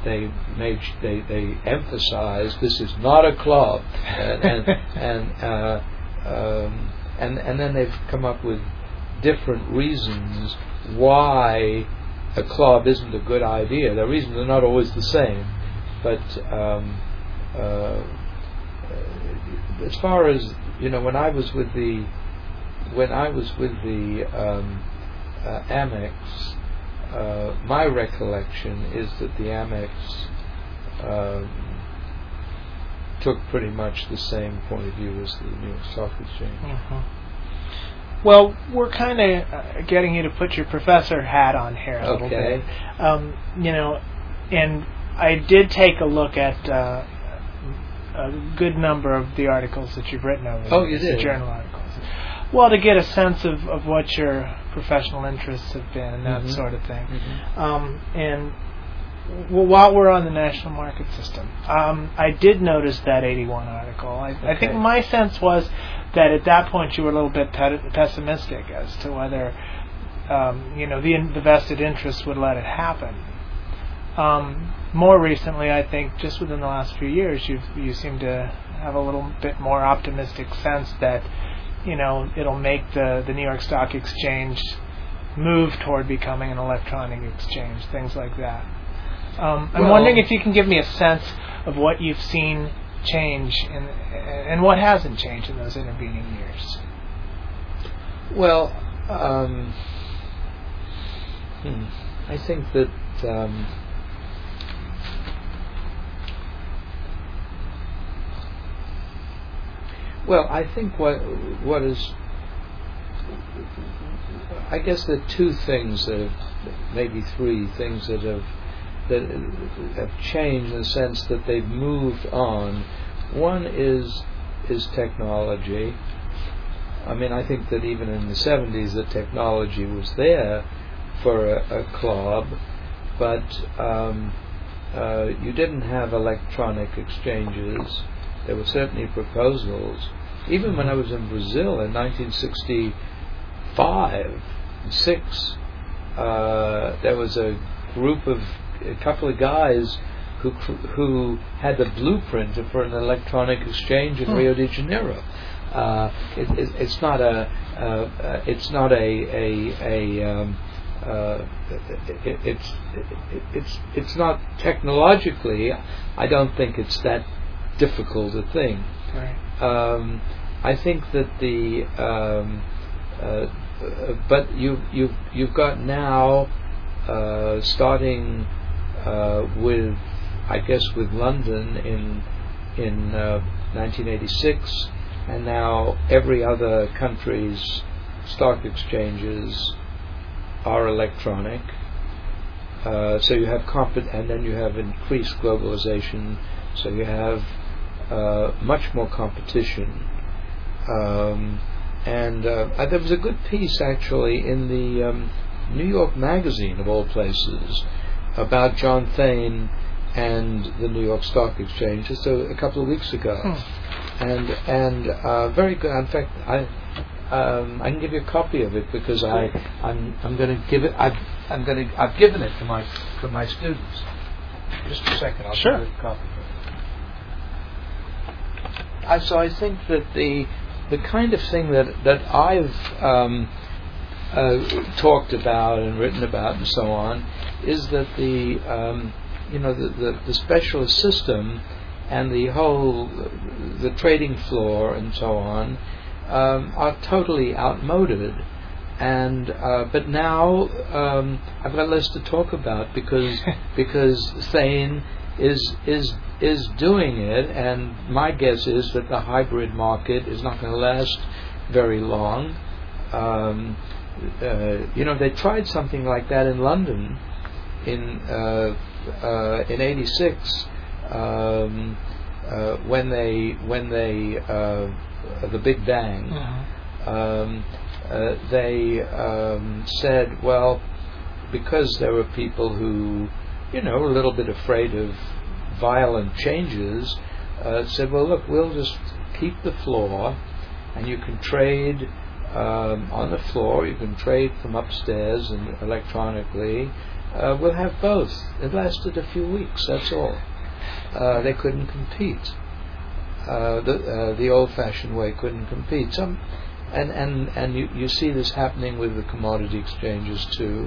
they made they they emphasized this is not a club, and and and, uh, um, and and then they've come up with different reasons why a club isn't a good idea. The reasons are not always the same, but um, uh, as far as you know, when I was with the when I was with the um, uh, Amex, uh, my recollection is that the Amex um, took pretty much the same point of view as the New York Stock Exchange. Mm-hmm. Well, we're kind of uh, getting you to put your professor hat on here a little Okay. bit. Um, you know, and I did take a look at uh, a good number of the articles that you've written over Oh, you the did? journal articles. Well, to get a sense of, of what your professional interests have been and that Mm-hmm. sort of thing. Mm-hmm. Um, and well, while we're on the national market system, um, I did notice that eighty-one article. I, Okay. I think my sense was that at that point you were a little bit pe- pessimistic as to whether um, you know the, in, the vested interests would let it happen. Um, more recently, I think, just within the last few years, you you seem to have a little bit more optimistic sense that you know it'll make the, the New York Stock Exchange move toward becoming an electronic exchange, things like that. Um, I'm Well, wondering if you can give me a sense of what you've seen change in, and what hasn't changed in those intervening years. Well, um, hmm, I think that um, well, I think what what is I guess there are two things that have, maybe three things that have that have changed in the sense that they've moved on. One is is technology. I mean, I think that even in the seventies, the technology was there for a, a club, but um, uh, you didn't have electronic exchanges. There were certainly proposals. Even when I was in Brazil in nineteen sixty-five, six, uh, there was a group of a couple of guys who who had the blueprint for an electronic exchange in Hmm. Rio de Janeiro. Uh, it, it, it's not a uh, uh, it's not a a, a um, uh, it, it's it, it's it's not technologically. I don't think it's that difficult a thing. Right. Um, I think that the um, uh, uh, but you you you've got now uh, starting uh, with I guess with London in in uh, nineteen eighty-six, and now every other country's stock exchanges are electronic. Uh, so you have comp- and then you have increased globalization. So you have uh, much more competition. Um, and uh, there was a good piece actually in the um, New York Magazine of all places about John Thane and the New York Stock Exchange just a, a couple of weeks ago, Hmm. and and uh, very good. In fact, I um, I can give you a copy of it because I I'm I'm going to give it. I've I'm going to I've given it to my to my students. Just a second, I'll Sure. give you a copy. I, so I think that the the kind of thing that that I've um, uh, talked about and written about and so on is that the um, you know the, the, the specialist system and the whole the trading floor and so on um, are totally outmoded. And uh, but now um, I've got less to talk about because because Thane is is is doing it, and my guess is that the hybrid market is not going to last very long. Um, uh, you know, they tried something like that in London in uh, uh, in eighty-six um, uh, when they when they uh, the Big Bang. Mm-hmm. Um, uh, they um, said, well, because there were people who, you know, were a little bit afraid of violent changes, uh, said, well, look, we'll just keep the floor, and you can trade um, on the floor, you can trade from upstairs and electronically, uh, we'll have both. It lasted a few weeks, that's all. Uh, they couldn't compete. Uh, the uh, the old-fashioned way couldn't compete. Some, and and and you, you see this happening with the commodity exchanges too,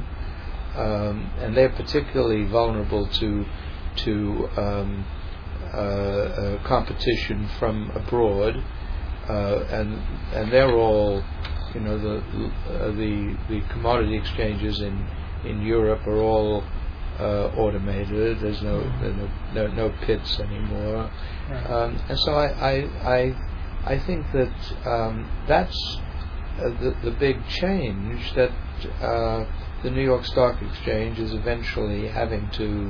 um, and they're particularly vulnerable to to um, uh, uh, competition from abroad, uh, and and they're all, you know, the uh, the the commodity exchanges in in Europe are all uh, automated. There's no no, no no pits anymore, right. um, and so I I I, I think that um, that's uh, the the big change that uh, the New York Stock Exchange is eventually having to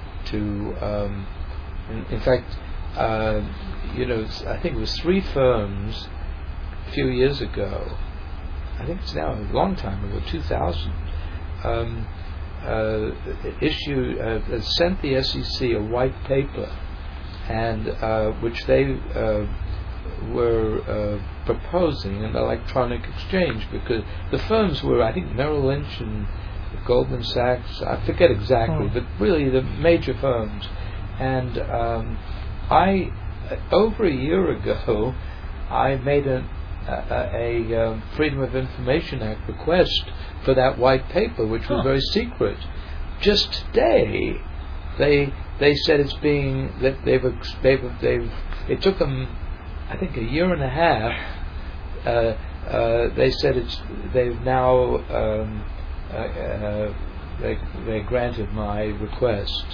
to um, in, in fact uh, you know I think it was three firms a few years ago. I think it's now a long time ago, two thousand. Um, uh, issued uh, sent the S E C a white paper, and uh, which they uh, were uh, proposing an electronic exchange, because the firms were, I think, Merrill Lynch and Goldman Sachs. I forget exactly, hmm. but really the major firms. And um, I, over a year ago, I made a a, a um, Freedom of Information Act request for that white paper, which was huh. very secret. Just today, they they said it's being that they've they've they've it took them, I think, a year and a half. Uh, uh, they said it's they've now um, uh, uh, they they granted my request.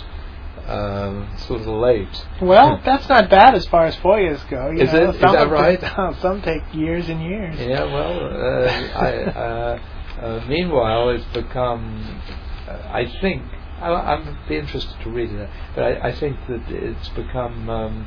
Um, it's a little late. Well, that's not bad as far as FOIAs go. You is know, it? Is that right? Take, some take years and years. Yeah. Well, uh, I, uh, uh, meanwhile, it's become. Uh, I think I, I'd be interested to read it, but I, I think that it's become um,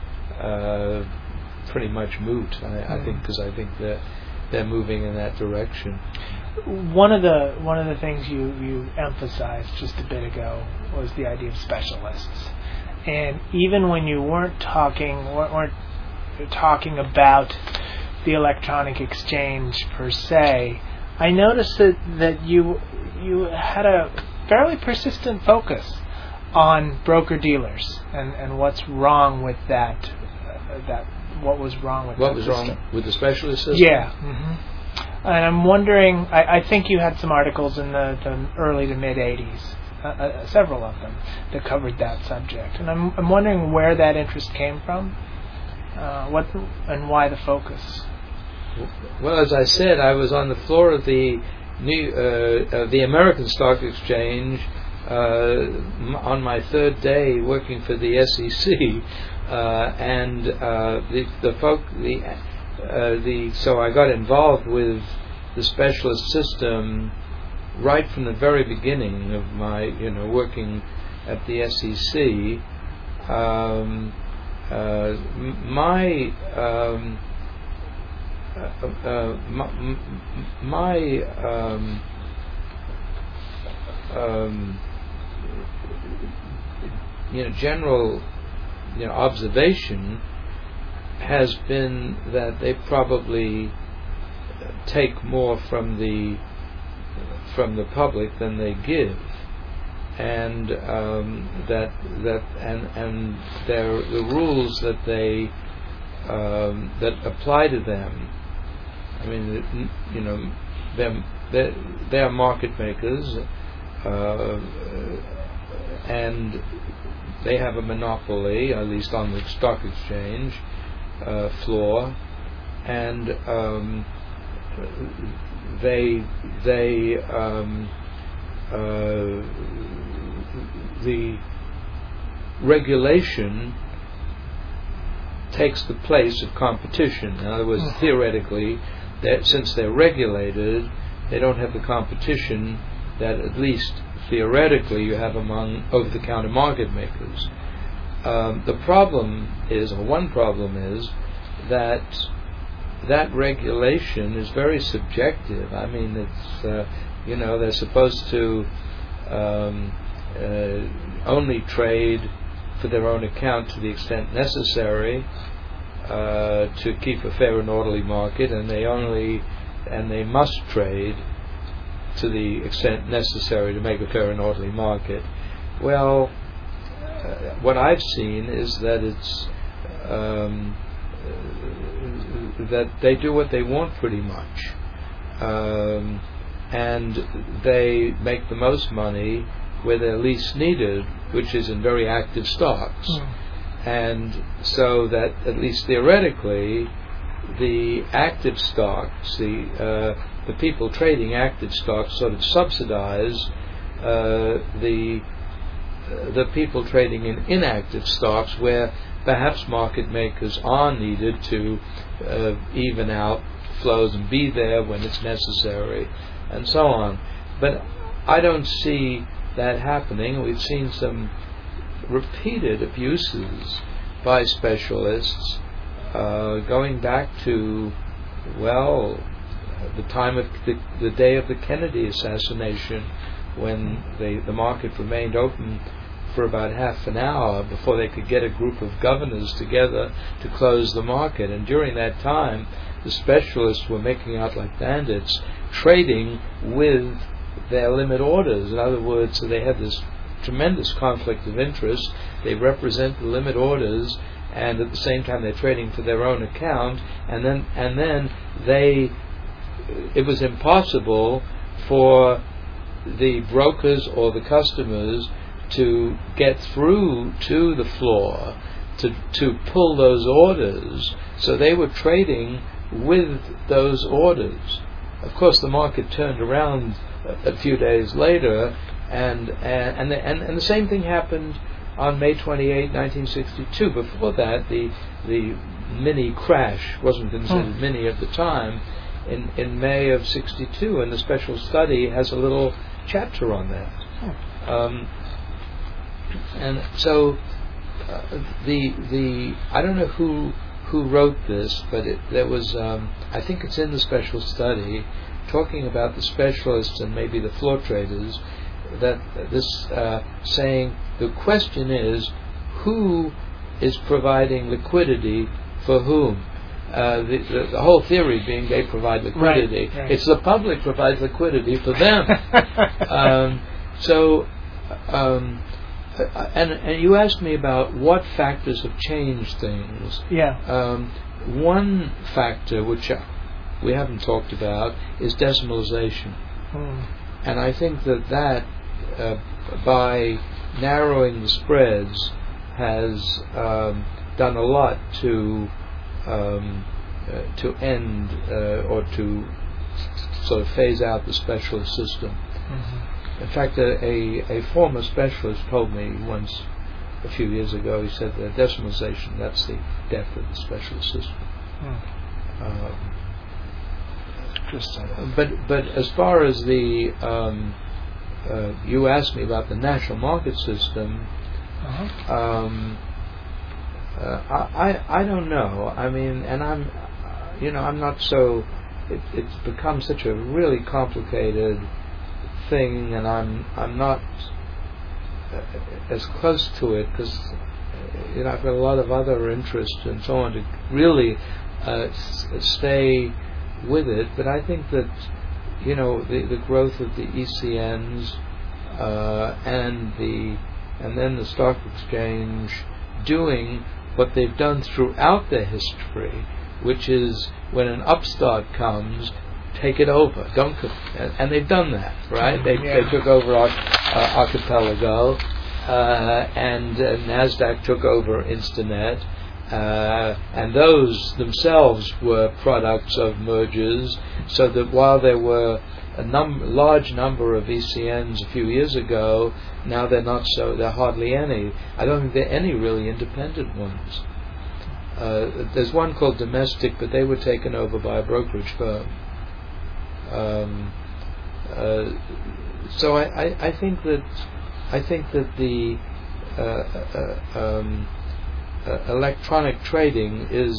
uh, pretty much moot. I, mm. I think because I think that they're moving in that direction. One of the one of the things you, you emphasized just a bit ago was the idea of specialists, and even when you weren't talking weren't talking about the electronic exchange per se, I noticed that, that you you had a fairly persistent focus on broker dealers and, and what's wrong with that uh, that what was wrong with what that was system. wrong with the specialist system? Yeah. Mm-hmm. And I'm wondering, I, I think you had some articles in the, the early to mid eighties, uh, uh, several of them, that covered that subject. And I'm I'm wondering where that interest came from, uh, what and why the focus. Well, as I said, I was on the floor of the new uh, uh, the American Stock Exchange uh, m- on my third day working for the S E C, uh, and uh, the the folk the. Uh, the so I got involved with the specialist system right from the very beginning of my you know working at the S E C. Um, uh, my, um, uh, uh, my my um, um, you know general you know observation has been that they probably take more from the from the public than they give, and um, that that and and their the rules that they um, that apply to them. I mean, you know, they're they're, they're market makers, uh, and they have a monopoly, at least on the stock exchange. Uh, floor, and um, they they um, uh, the regulation takes the place of competition. In other words, theoretically, that since they're regulated, they don't have the competition that at least theoretically you have among over-the-counter market makers. Um, the problem is, or one problem is, that that regulation is very subjective. I mean, it's uh, you know they're supposed to um, uh, only trade for their own account to the extent necessary uh, to keep a fair and orderly market, and they only and they must trade to the extent necessary to make a fair and orderly market. Well, uh, what I've seen is that it's um, uh, that they do what they want pretty much, um, and they make the most money where they're least needed, which is in very active stocks. Mm. And so that, at least theoretically, the active stocks, the uh, the people trading active stocks, sort of subsidize uh, the uh, the people trading in inactive stocks, where perhaps market makers are needed to uh, even out flows and be there when it's necessary, and so on. But I don't see that happening. We've seen some repeated abuses by specialists, uh, going back to, well, the time of the, the day of the Kennedy assassination, when they, the market remained open for about half an hour before they could get a group of governors together to close the market. And during that time, the specialists were making out like bandits, trading with their limit orders. In other words, so they had this tremendous conflict of interest. They represent the limit orders, and at the same time they're trading for their own account, and then and then they it was impossible for the brokers or the customers to get through to the floor to to pull those orders, so they were trading with those orders. Of course, the market turned around a few days later, and and and the, and, and the same thing happened on May twenty-eighth, nineteen sixty-two. Before that, the the mini crash wasn't considered hmm. mini at the time. In in May of sixty-two, and the special study has a little chapter on that. Hmm. Um, and so uh, the the I don't know who who wrote this, but it, there was um, I think it's in the special study, talking about the specialists and maybe the floor traders, that this uh, saying the question is, who is providing liquidity for whom? Uh, the, the, the whole theory being they provide liquidity. Right, right. It's the public provides liquidity for them. um, so, um, and and you asked me about what factors have changed things. Yeah. Um, one factor which we haven't talked about is decimalization. Hmm. And I think that that, uh, by narrowing the spreads, has um, done a lot to um, uh, to end uh, or to sort of phase out the specialist system. Mm-hmm. In fact, a, a, a former specialist told me once, a few years ago, he said that decimalization, that's the death of the specialist system. Hmm. Um, But but as far as the um, uh, you asked me about the national market system, uh-huh. um, uh, I, I I don't know. I mean, and I'm you know I'm not so. It, it's become such a really complicated thing, and I'm I'm not as close to it because you know I've got a lot of other interests and so on to really uh, s- stay with it. But I think that you know the, the growth of the E C Ns uh, and the and then the stock exchange doing what they've done throughout their history, which is when an upstart comes, take it over. Don't co- and, and they've done that, right? They yeah. they took over Ar- uh, Archipelago, uh, and uh, NASDAQ took over Instinet. Uh, and those themselves were products of mergers, so that while there were a num- large number of E C Ns a few years ago, now they're not so, there are hardly any. I don't think there are any really independent ones. Uh, there's one called Domestic, but they were taken over by a brokerage firm. Um, uh, so I, I, I think that I think that the uh, uh, um, Uh, electronic trading is,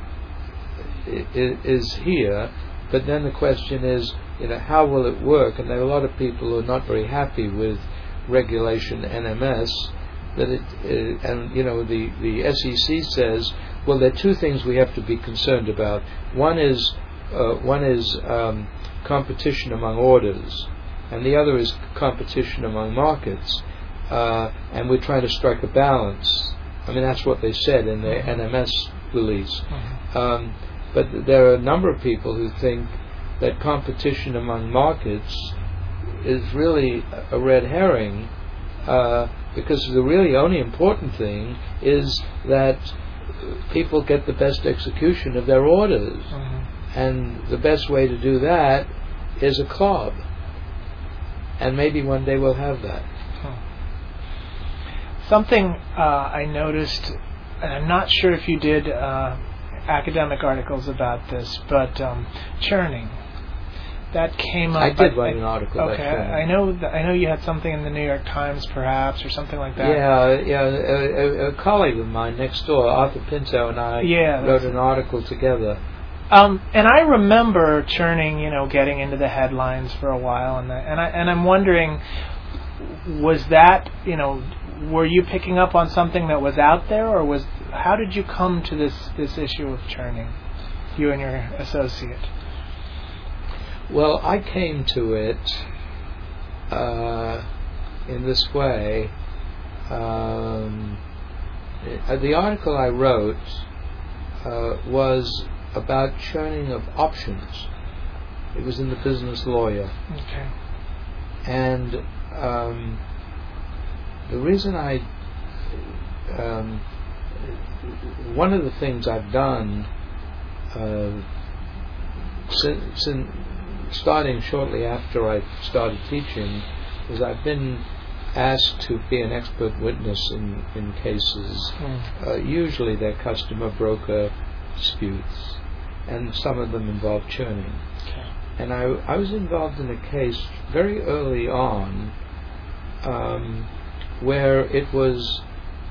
is is here, but then the question is, you know, how will it work? And there are a lot of people who are not very happy with regulation N M S. That it uh, and you know the the S E C says, well, there are two things we have to be concerned about. One is uh, one is um, competition among orders, and the other is competition among markets, uh, and we're trying to strike a balance. I mean, that's what they said in the N M S release. Mm-hmm. Um, but there are a number of people who think that competition among markets is really a red herring, uh, because the really only important thing is that people get the best execution of their orders. Mm-hmm. And the best way to do that is a club. And maybe one day we'll have that. Something uh, I noticed, and I'm not sure if you did uh, academic articles about this, but um, churning. That came up. I did write an article okay, about churning. I know. Th- I know you had something in the New York Times, perhaps, or something like that. Yeah, yeah. A, a, a colleague of mine next door, Arthur Pinto, and I yeah, wrote an article together. Um, and I remember churning, you know, getting into the headlines for a while, and I, and I and I'm wondering, was that, you know, were you picking up on something that was out there, or was how did you come to this this issue of churning, you and your associate? Well, I came to it uh, in this way. Um, the article I wrote uh, was about churning of options. It was in the Business Lawyer. Okay. And um, the reason I, um, one of the things I've done uh, since, since starting shortly after I started teaching is I've been asked to be an expert witness in, in cases. Mm. Uh, usually they're customer-broker disputes, and some of them involve churning. Okay. And I, I was involved in a case very early on um, where it was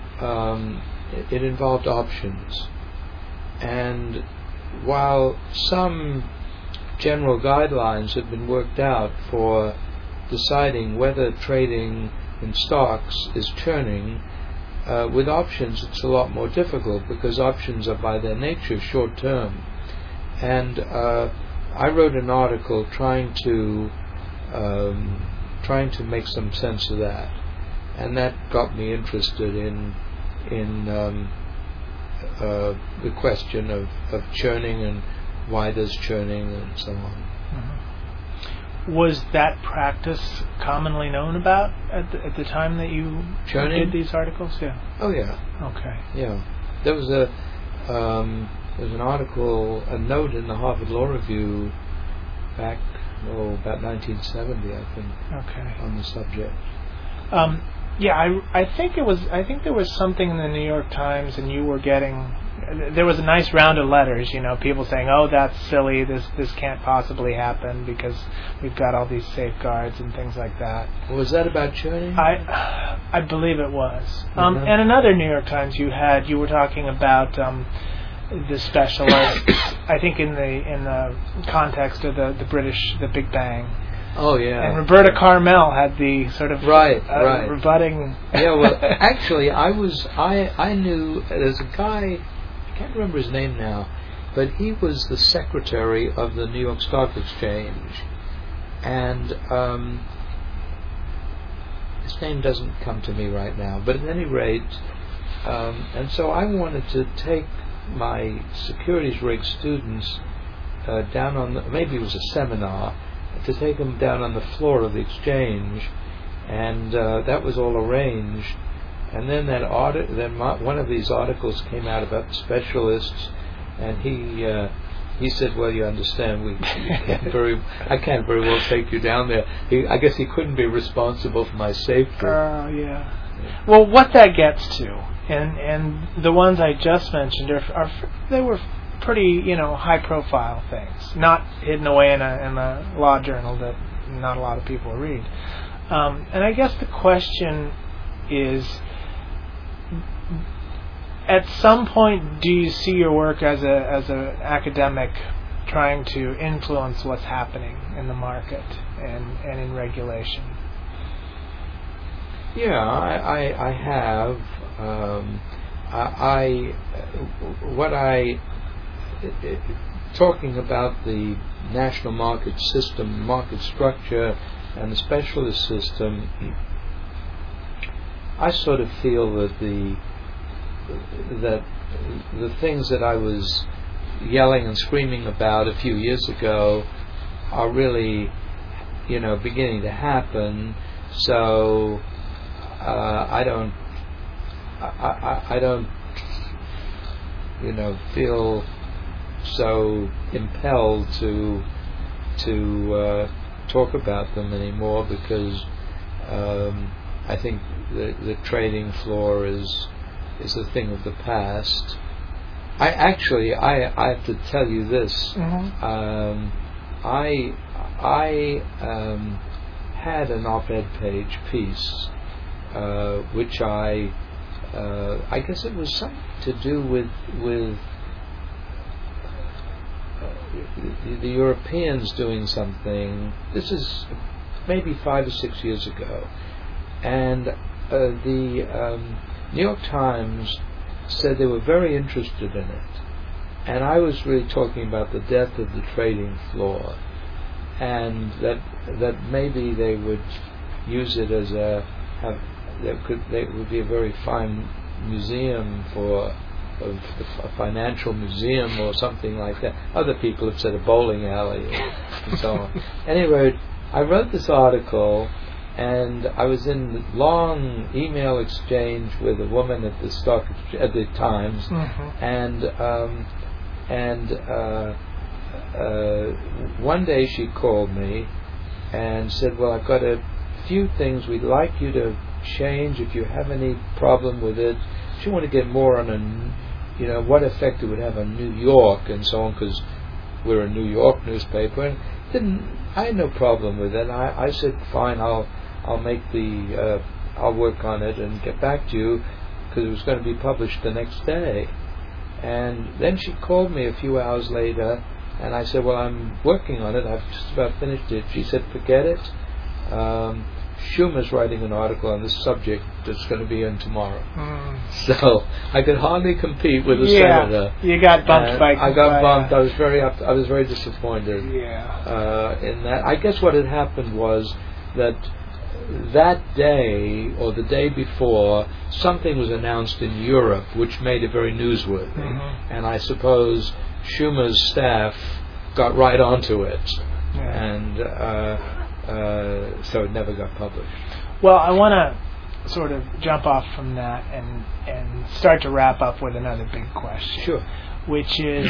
um, it, it involved options, and while some general guidelines had been worked out for deciding whether trading in stocks is churning, uh, with options it's a lot more difficult because options are by their nature short term. And uh, I wrote an article trying to um, trying to make some sense of that, and that got me interested in in um, uh, the question of, of churning and why does churning and so on. Mm-hmm. Was that practice commonly known about at the, at the time that you churning? did these articles? Yeah. Oh yeah. Okay. Yeah, there was a um, there was an article, a note in the Harvard Law Review back oh about nineteen seventy, I think. Okay. On the subject. Um, yeah, I I think it was I think there was something in the New York Times, and you were getting. There was a nice round of letters, you know, people saying, "Oh, that's silly. This this can't possibly happen because we've got all these safeguards and things like that." Was that about churning? I I believe it was. Mm-hmm. Um, and another New York Times you had, you were talking about um, the specialists. I think in the in the context of the, the British, the Big Bang. Oh yeah. And Roberta Carmel had the sort of right, uh, right. rebutting. Yeah, well, actually, I was I I knew there's a guy. I can't remember his name now, but he was the secretary of the New York Stock Exchange, and um, his name doesn't come to me right now. But at any rate, um, and so I wanted to take my securities rig students uh, down on the, maybe it was a seminar, to take them down on the floor of the exchange, and uh, that was all arranged. And then that audit, then one of these articles came out about the specialists, and he uh, he said, "Well, you understand, we, we can't very, I can't very well take you down there." He, I guess he couldn't be responsible for my safety. Oh uh, yeah. yeah. Well, what that gets to, and and the ones I just mentioned are, are they were pretty, you know, high-profile things, not hidden away in a in a law journal that not a lot of people read. Um, and I guess the question is, at some point, do you see your work as a as an academic trying to influence what's happening in the market and, and in regulation? Yeah, I I, I have. Um, I, I what I talking about the national market system, market structure, and the specialist system, I sort of feel that the that the things that I was yelling and screaming about a few years ago are really, you know, beginning to happen. So uh, I don't, I, I, I don't, you know, feel so impelled to to uh, talk about them anymore, because um, I think the the trading floor is is a thing of the past. I actually, I I have to tell you this. Mm-hmm. Um, I I um, had an op-ed page piece, uh, which I uh, I guess it was something to do with with uh, the Europeans doing something. This is maybe five or six years ago, and uh, the um, New York Times said they were very interested in it, and I was really talking about the death of the trading floor, and that that maybe they would use it as a have there could they would be a very fine museum for a, a financial museum or something like that. Other people have said a bowling alley and so on. Anyway, I wrote this article, and I was in long email exchange with a woman at the stock at the Times, mm-hmm. and um, and uh, uh, one day she called me and said, "Well, I've got a few things we'd like you to change if you have any problem with it." She wanted to get more on a, you know, what effect it would have on New York and so on, because we're a New York newspaper. And didn't I had no problem with it. I, I said, "Fine, I'll." I'll make the, uh, I'll work on it and get back to you," because it was going to be published the next day. And then she called me a few hours later, and I said, "Well, I'm working on it. I've just about finished it." She said, "Forget it. Um, Schumer's writing an article on this subject that's going to be in tomorrow." Mm. So I could hardly compete with a yeah, senator. You got bumped and by. I got by, bumped. Uh, I was very up, I was very disappointed. Yeah. Uh, in that, I guess what had happened was that that day or the day before, something was announced in Europe which made it very newsworthy, mm-hmm. and I suppose Schumer's staff got right onto it, yeah. and uh, uh, so it never got published. Well, I want to sort of jump off from that and and start to wrap up with another big question. Sure. Which is,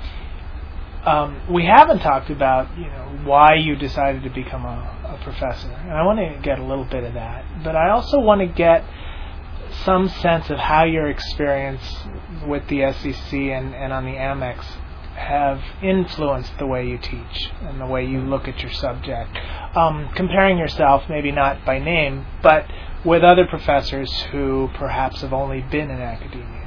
um, we haven't talked about, you know, why you decided to become a, a professor, and I want to get a little bit of that, but I also want to get some sense of how your experience with the S E C and, and on the Amex have influenced the way you teach and the way you look at your subject. Um, comparing yourself, maybe not by name, but with other professors who perhaps have only been in academia.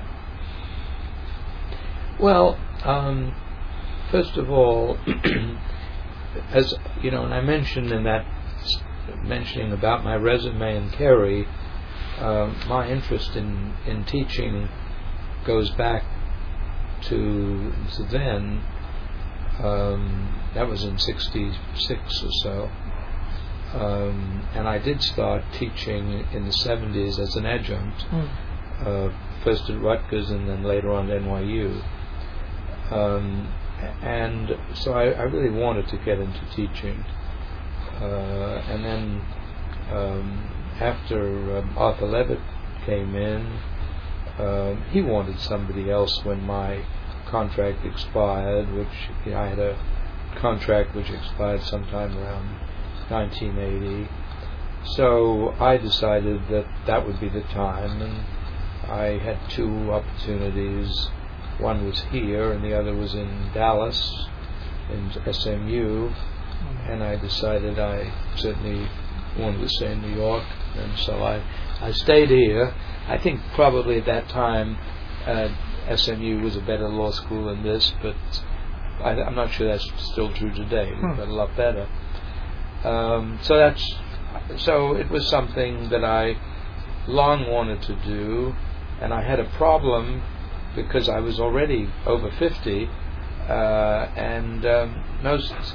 Well, um, first of all, as you know, and I mentioned in that mentioning about my resume and Kerry, uh, my interest in, in teaching goes back to, to then. Um, that was in sixty-six or so. Um, and I did start teaching in the seventies as an adjunct, mm. uh, first at Rutgers and then later on at N Y U. Um, and so I, I really wanted to get into teaching. Uh, and then um, after um, Arthur Levitt came in, uh, he wanted somebody else when my contract expired, which you know, I had a contract which expired sometime around nineteen eighty. So I decided that that would be the time, and I had two opportunities. One was here, and the other was in Dallas, in S M U, and I decided I certainly wanted to stay in New York, and so I, I stayed here. I think probably at that time uh, S M U was a better law school than this, but I, I'm not sure that's still true today, hmm. but a lot better. Um, so that's so it was something that I long wanted to do, and I had a problem because I was already over fifty, uh, and um, most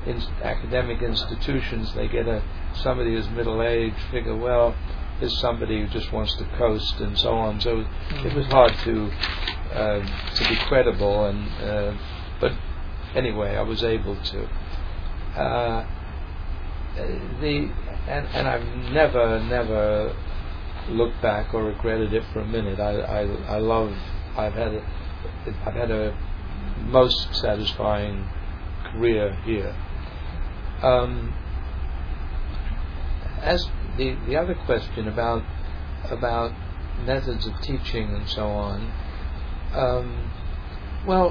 in academic institutions, they get a somebody who's middle-aged, figure, well, there's somebody who just wants to coast and so on. So it was hard to uh, to be credible, and uh, but anyway, I was able to. Uh, the and and I've never never looked back or regretted it for a minute. I I, I love. I've had a, I've had a most satisfying career here. Um, as the the other question about about methods of teaching and so on, um, well,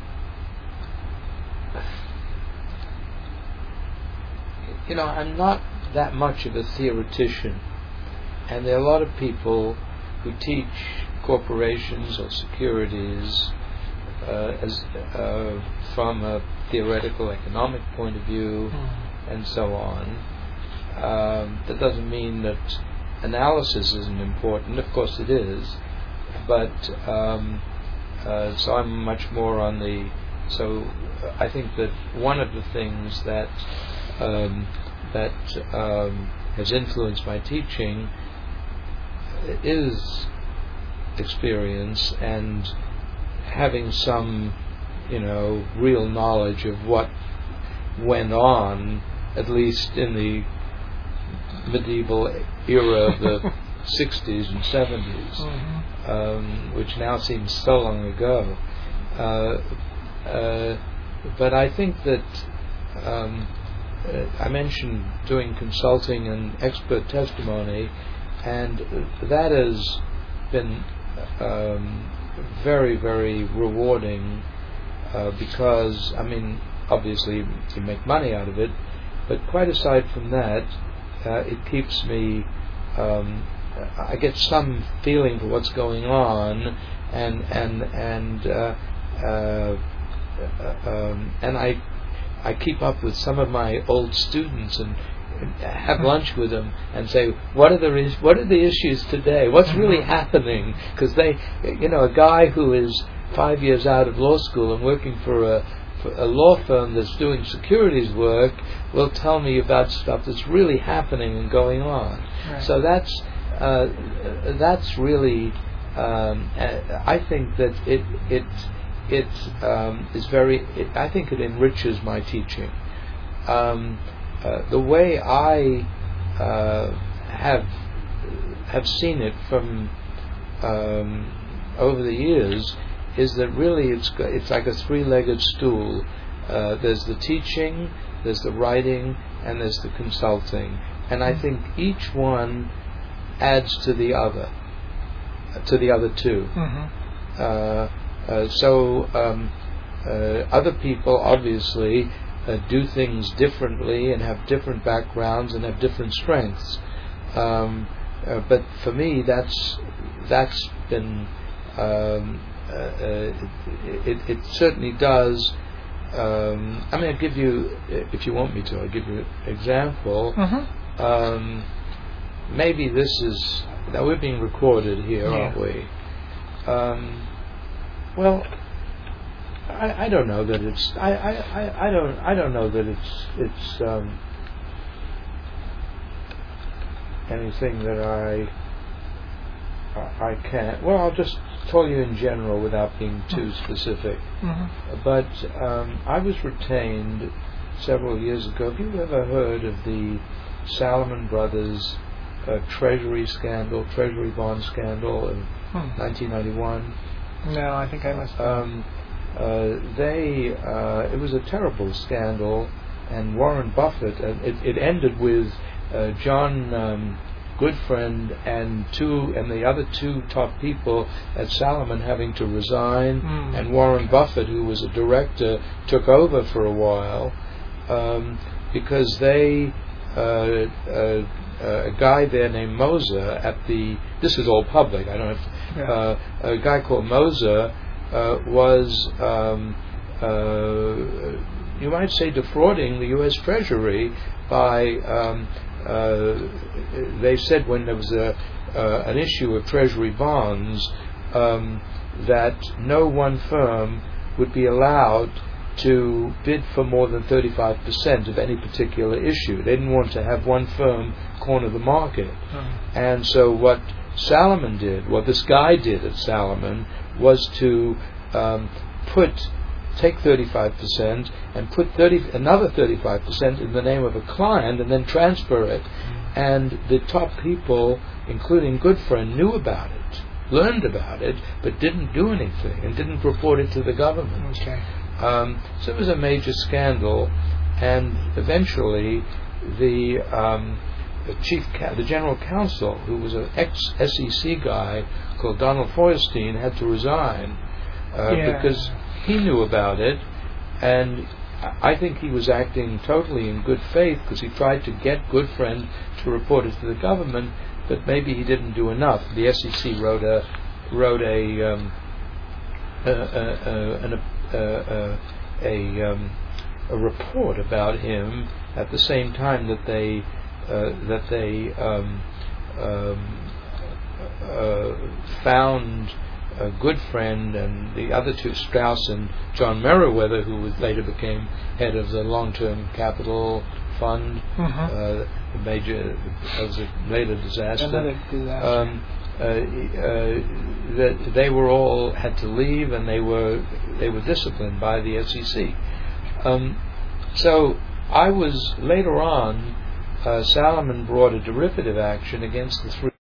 you know, I'm not that much of a theoretician, and there are a lot of people who teach corporations or securities uh, as uh, from a theoretical economic point of view, mm. and so on. Um, that doesn't mean that analysis isn't important. Of course it is, but um, uh, so I'm much more on the. So I think that one of the things that um, that um, has influenced my teaching is experience and having some, you know, real knowledge of what went on, at least in the medieval era of the sixties and seventies, mm-hmm. um, which now seems so long ago. Uh, uh, but I think that um, uh, I mentioned doing consulting and expert testimony, and that has been um, very, very rewarding uh, because, I mean, obviously you make money out of it, but quite aside from that, uh, it keeps me, um, I get some feeling for what's going on, and and and uh, uh, um, and I I keep up with some of my old students and have lunch with them and say, what are the is- what are the issues today? What's really happening? Because they, you know, a guy who is five years out of law school and working for a for a law firm that's doing securities work will tell me about stuff that's really happening and going on. Right. So that's uh, that's really um, I think that it it it um, is very. It, I think it enriches my teaching. Um, Uh, the way I uh, have have seen it from um, over the years is that really it's it's like a three-legged stool. Uh, there's the teaching, there's the writing, and there's the consulting. And I think each one adds to the other, to the other two. Mm-hmm. Uh, uh, so um, uh, other people obviously Uh, do things differently and have different backgrounds and have different strengths. Um, uh, but for me, that's that's been um, uh, uh, it, it certainly does. Um, I mean, I'll give you, if you want me to, I'll give you an example. Mm-hmm. Um, maybe this is, now we're being recorded here, yeah. aren't we? Um, well. I, I don't know that it's I, I, I, I don't I don't know that it's it's um, anything that I I can't. Well, I'll just tell you in general without being too specific. Mm-hmm. But um, I was retained several years ago. Have you ever heard of the Salomon Brothers uh, Treasury scandal, Treasury bond scandal in hmm. nineteen ninety-one? No, I think I must have. Um, Uh, they, uh, it was a terrible scandal, and Warren Buffett, uh, it, it ended with uh, John um, Goodfriend and two, and the other two top people at Salomon having to resign, mm. and Warren Buffett, who was a director, took over for a while, um, because they, uh, uh, uh, a guy there named Moser at the, this is all public, I don't have, yeah. uh, a guy called Moser, Uh, was, um, uh, you might say, defrauding the U S Treasury by, um, uh, they said when there was a, uh, an issue of Treasury bonds, um, that no one firm would be allowed to bid for more than thirty-five percent of any particular issue. They didn't want to have one firm corner the market. Mm-hmm. And so what Salomon did, what this guy did at Salomon, was to um, put take thirty-five percent and put thirty another thirty-five percent in the name of a client and then transfer it. Mm-hmm. And the top people, including Goodfriend, knew about it, learned about it, but didn't do anything and didn't report it to the government. Okay. Um, so it was a major scandal, and eventually the, um, the chief, ca- the general counsel, who was an ex-S E C guy called Donald Feuerstein, had to resign uh, yeah. because he knew about it, and I think he was acting totally in good faith because he tried to get Goodfriend to report it to the government, but maybe he didn't do enough. The S E C wrote a wrote a um, a, a, a, an, a, a, a, um, a report about him at the same time that they uh, that they um, um, uh, found a Goodfriend and the other two, Strauss and John Meriwether, who was later became head of the Long-Term Capital Fund, mm-hmm. uh, the major, that was a later disaster. Another disaster. Um, uh, uh, that they were all had to leave, and they were they were disciplined by the S E C. Um, so I was later on. Uh, Salomon brought a derivative action against the three.